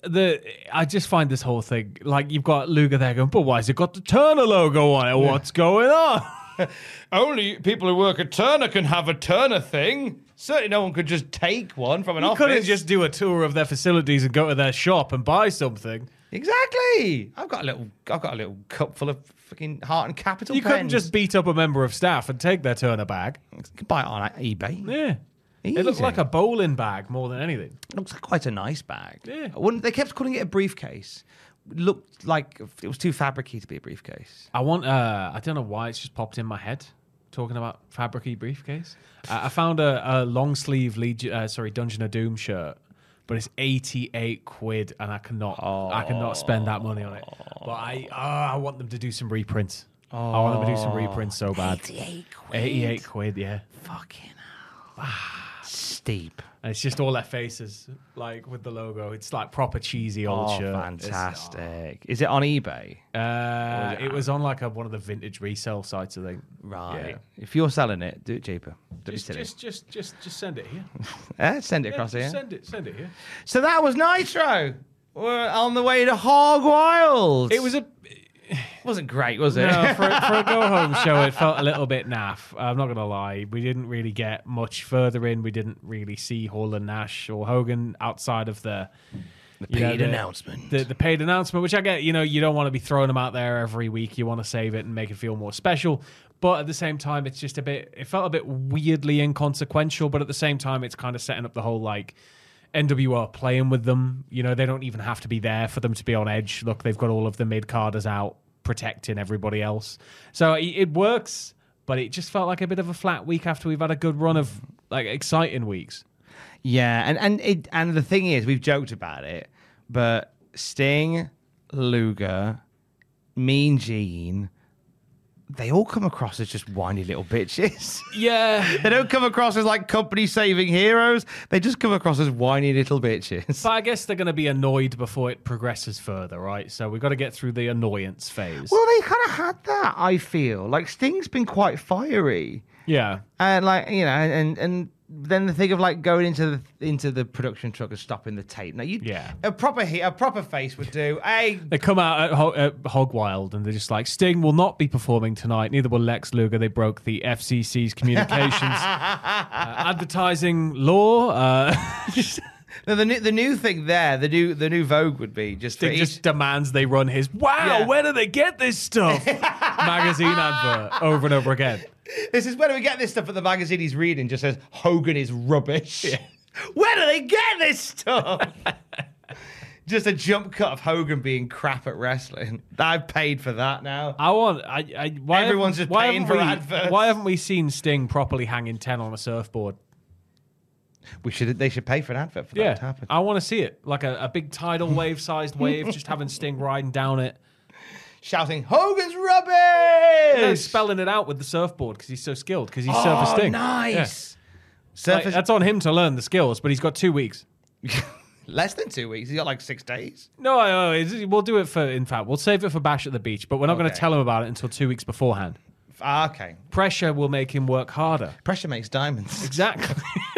I just find this whole thing, like, you've got Luger there going, but why has it got the Turner logo on it? What's going on? Only people who work at Turner can have a Turner thing. Certainly no one could just take one from an office. You couldn't just do a tour of their facilities and go to their shop and buy something. Exactly. I've got a little cup full of fucking Heart and Capital You pens. couldn't just beat up a member of staff and take their Turner bag. You could buy it on eBay. Yeah. Easy. It looked like a bowling bag more than anything. It looks like quite a nice bag. Yeah. They kept calling it a briefcase. It looked like it was too fabricy to be a briefcase. I don't know why it's just popped in my head, talking about fabricy briefcase. I found a long sleeve Dungeon of Doom shirt, but it's 88 quid and I cannot spend that money on it. But I want them to do some reprints. I want them to do some reprints so bad. 88 quid, yeah. Fucking hell. Steep. And it's just all their faces, like with the logo. It's like proper cheesy old shirt. Fantastic. Is it on eBay? It was on like one of the vintage resale sites, I think. Right. Yeah. If you're selling it, do it cheaper. Don't be silly. Just send it here. Send it across here. Send it here. So that was Nitro. We're on the way to Hog Wild. It wasn't great, was it? No, for a go-home show, it felt a little bit naff. I'm not going to lie. We didn't really get much further in. We didn't really see Hall and Nash or Hogan outside of the paid announcement. The paid announcement, which I get, you don't want to be throwing them out there every week. You want to save it and make it feel more special. But at the same time, it's just it felt a bit weirdly inconsequential. But at the same time, it's kind of setting up the whole, like, NWO playing with them. They don't even have to be there for them to be on edge. Look, they've got all of the mid-carders out protecting everybody else. So it works, but it just felt like a bit of a flat week after we've had a good run of like exciting weeks. Yeah, and the thing is, we've joked about it, but Sting, Luger, Mean Gene, they all come across as just whiny little bitches. Yeah. They don't come across as like company-saving heroes. They just come across as whiny little bitches. But I guess they're going to be annoyed before it progresses further, right? So we've got to get through the annoyance phase. Well, they kind of had that, I feel. Like, Sting's been quite fiery. Yeah. And, like, you know, and then the thing of, like, going into the production truck and stopping the tape. Now, a proper face would do. Hey, they come out at Hog Wild and they're just like, Sting will not be performing tonight. Neither will Lex Luger. They broke the FCC's communications advertising law. No, the new thing there, the new Vogue would be Sting just demands they run his where do they get this stuff magazine advert over and over again. This is where do we get this stuff at the magazine he's reading? Just says Hogan is rubbish. Yeah. Where do they get this stuff? Just a jump cut of Hogan being crap at wrestling. I've paid for that now. Everyone's just paying for adverts. Why haven't we seen Sting properly hanging 10 on a surfboard? They should pay for an advert for that to happen. I want to see it. Like a big tidal wave-sized wave, just having Sting riding down it. Shouting, Hogan's rubbish! No, spelling it out with the surfboard because he's so skilled, because he's Surfer Sting. Nice! Yeah. That's on him to learn the skills, but he's got 2 weeks. Less than 2 weeks. He's got like 6 days. No, we'll do it in fact, we'll save it for Bash at the Beach, but we're not going to tell him about it until 2 weeks beforehand. Okay. Pressure will make him work harder. Pressure makes diamonds. Exactly.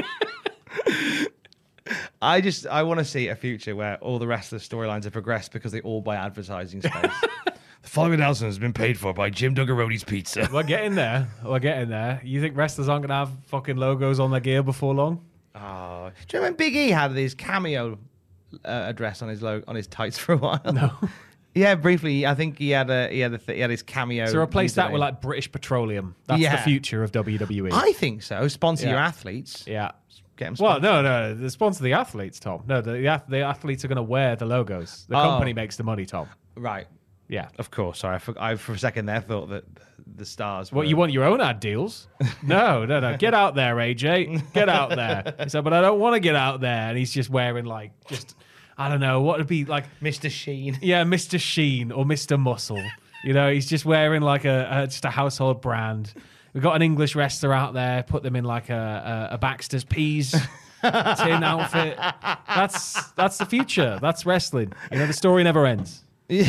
I want to see a future where all the rest of the storylines have progressed because they all buy advertising space. The following announcement has been paid for by Jim Duggarodi's Pizza. We're getting there. You think wrestlers aren't going to have fucking logos on their gear before long? Oh, do you remember when Big E had his cameo address on his tights for a while? No. Yeah, briefly. I think he had his cameo. So replace that with like British Petroleum. That's the future of WWE. I think so. Sponsor your athletes. Yeah. Get them sponsored. Well, no. The sponsor the athletes, Tom. No, the athletes are going to wear the logos. The company makes the money, Tom. Right. Yeah. Of course. Sorry, I for a second there thought that the stars were... What, you want your own ad deals? No. Get out there, AJ. Get out there. He said, but I don't want to get out there. And he's just wearing I don't know, what would be like... Mr. Sheen. Yeah, Mr. Sheen or Mr. Muscle. He's just wearing like just a household brand. We've got an English wrestler out there, put them in like a Baxter's Peas tin outfit. That's the future. That's wrestling. The story never ends. Yeah.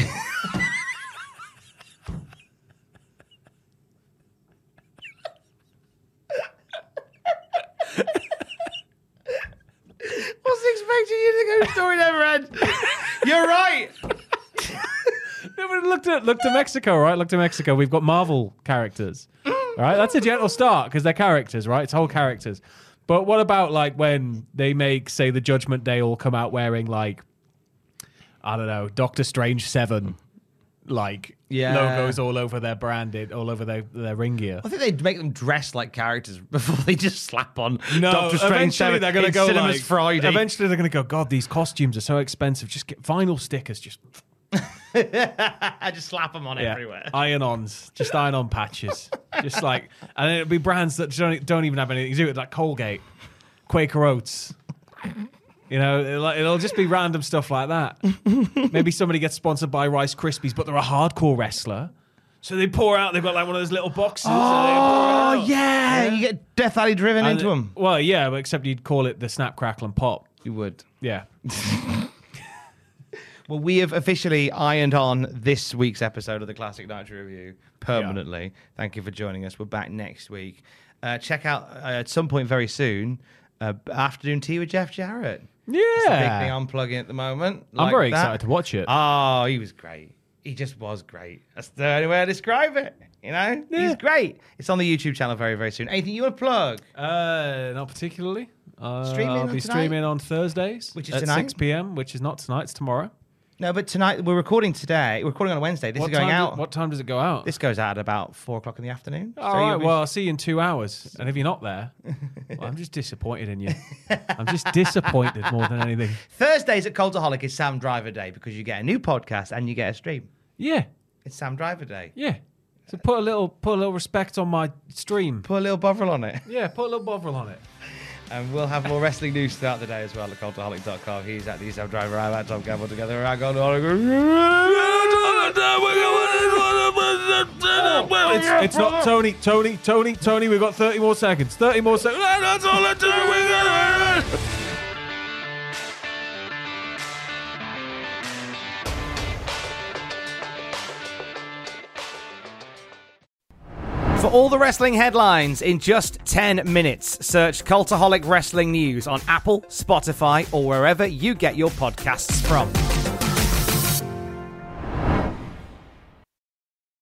Wasn't expecting you to go story never ends. You're right. No, but look to Mexico, right? Look to Mexico. We've got Marvel characters. All right, that's a gentle start because they're characters, right? It's whole characters. But what about like when they make, say, the Judgment Day all come out wearing like, I don't know, Doctor Strange 7 logos all over their branded, all over their ring gear. I think they'd make them dress like characters before they just slap on no, Doctor Strange 7. They're going to go Cinemas Friday. Eventually they're going to go, God, these costumes are so expensive. Just get vinyl stickers, just slap them on everywhere. Iron-ons, just iron-on patches. Just like, and then it'll be brands that don't even have anything to do with it, like Colgate, Quaker Oats. It'll just be random stuff like that. Maybe somebody gets sponsored by Rice Krispies, but they're a hardcore wrestler. So they've got like one of those little boxes. Oh, yeah. You get Death Alley driven into them. Well, yeah, but except you'd call it the Snap, Crackle and Pop. You would. Yeah. Well, we have officially ironed on this week's episode of the Classic Nitro Review permanently. Yeah. Thank you for joining us. We're back next week. Check out at some point very soon, Afternoon Tea with Jeff Jarrett. Yeah. It's the big thing I'm plugging at the moment. I'm very excited to watch it. Oh, he was great. He just was great. That's the only way I describe it. Yeah. He's great. It's on the YouTube channel very, very soon. Anything you want to plug? Not particularly. I'll be streaming on Thursdays, which is at tonight? 6 p.m., which is not tonight, it's tomorrow. No, but tonight, we're recording today. We're recording on a Wednesday. This is going out. What time does it go out? This goes out at about 4 o'clock in the afternoon. All right, well, I'll see you in 2 hours. And if you're not there, well, I'm just disappointed in you. I'm just disappointed more than anything. Thursdays at Cultaholic is Sam Driver Day because you get a new podcast and you get a stream. Yeah. It's Sam Driver Day. Yeah. So put a little respect on my stream. Put a little Bovril on it. Yeah, put a little Bovril on it. And we'll have more wrestling news throughout the day as well at cultaholic.com. He's at the Sam Driver. I'm at Tom Campbell. Together we're at It's not Tony. We've got 30 more seconds. 30 more seconds. That's all I do. For all the wrestling headlines in just 10 minutes, search Cultaholic Wrestling News on Apple, Spotify, or wherever you get your podcasts from.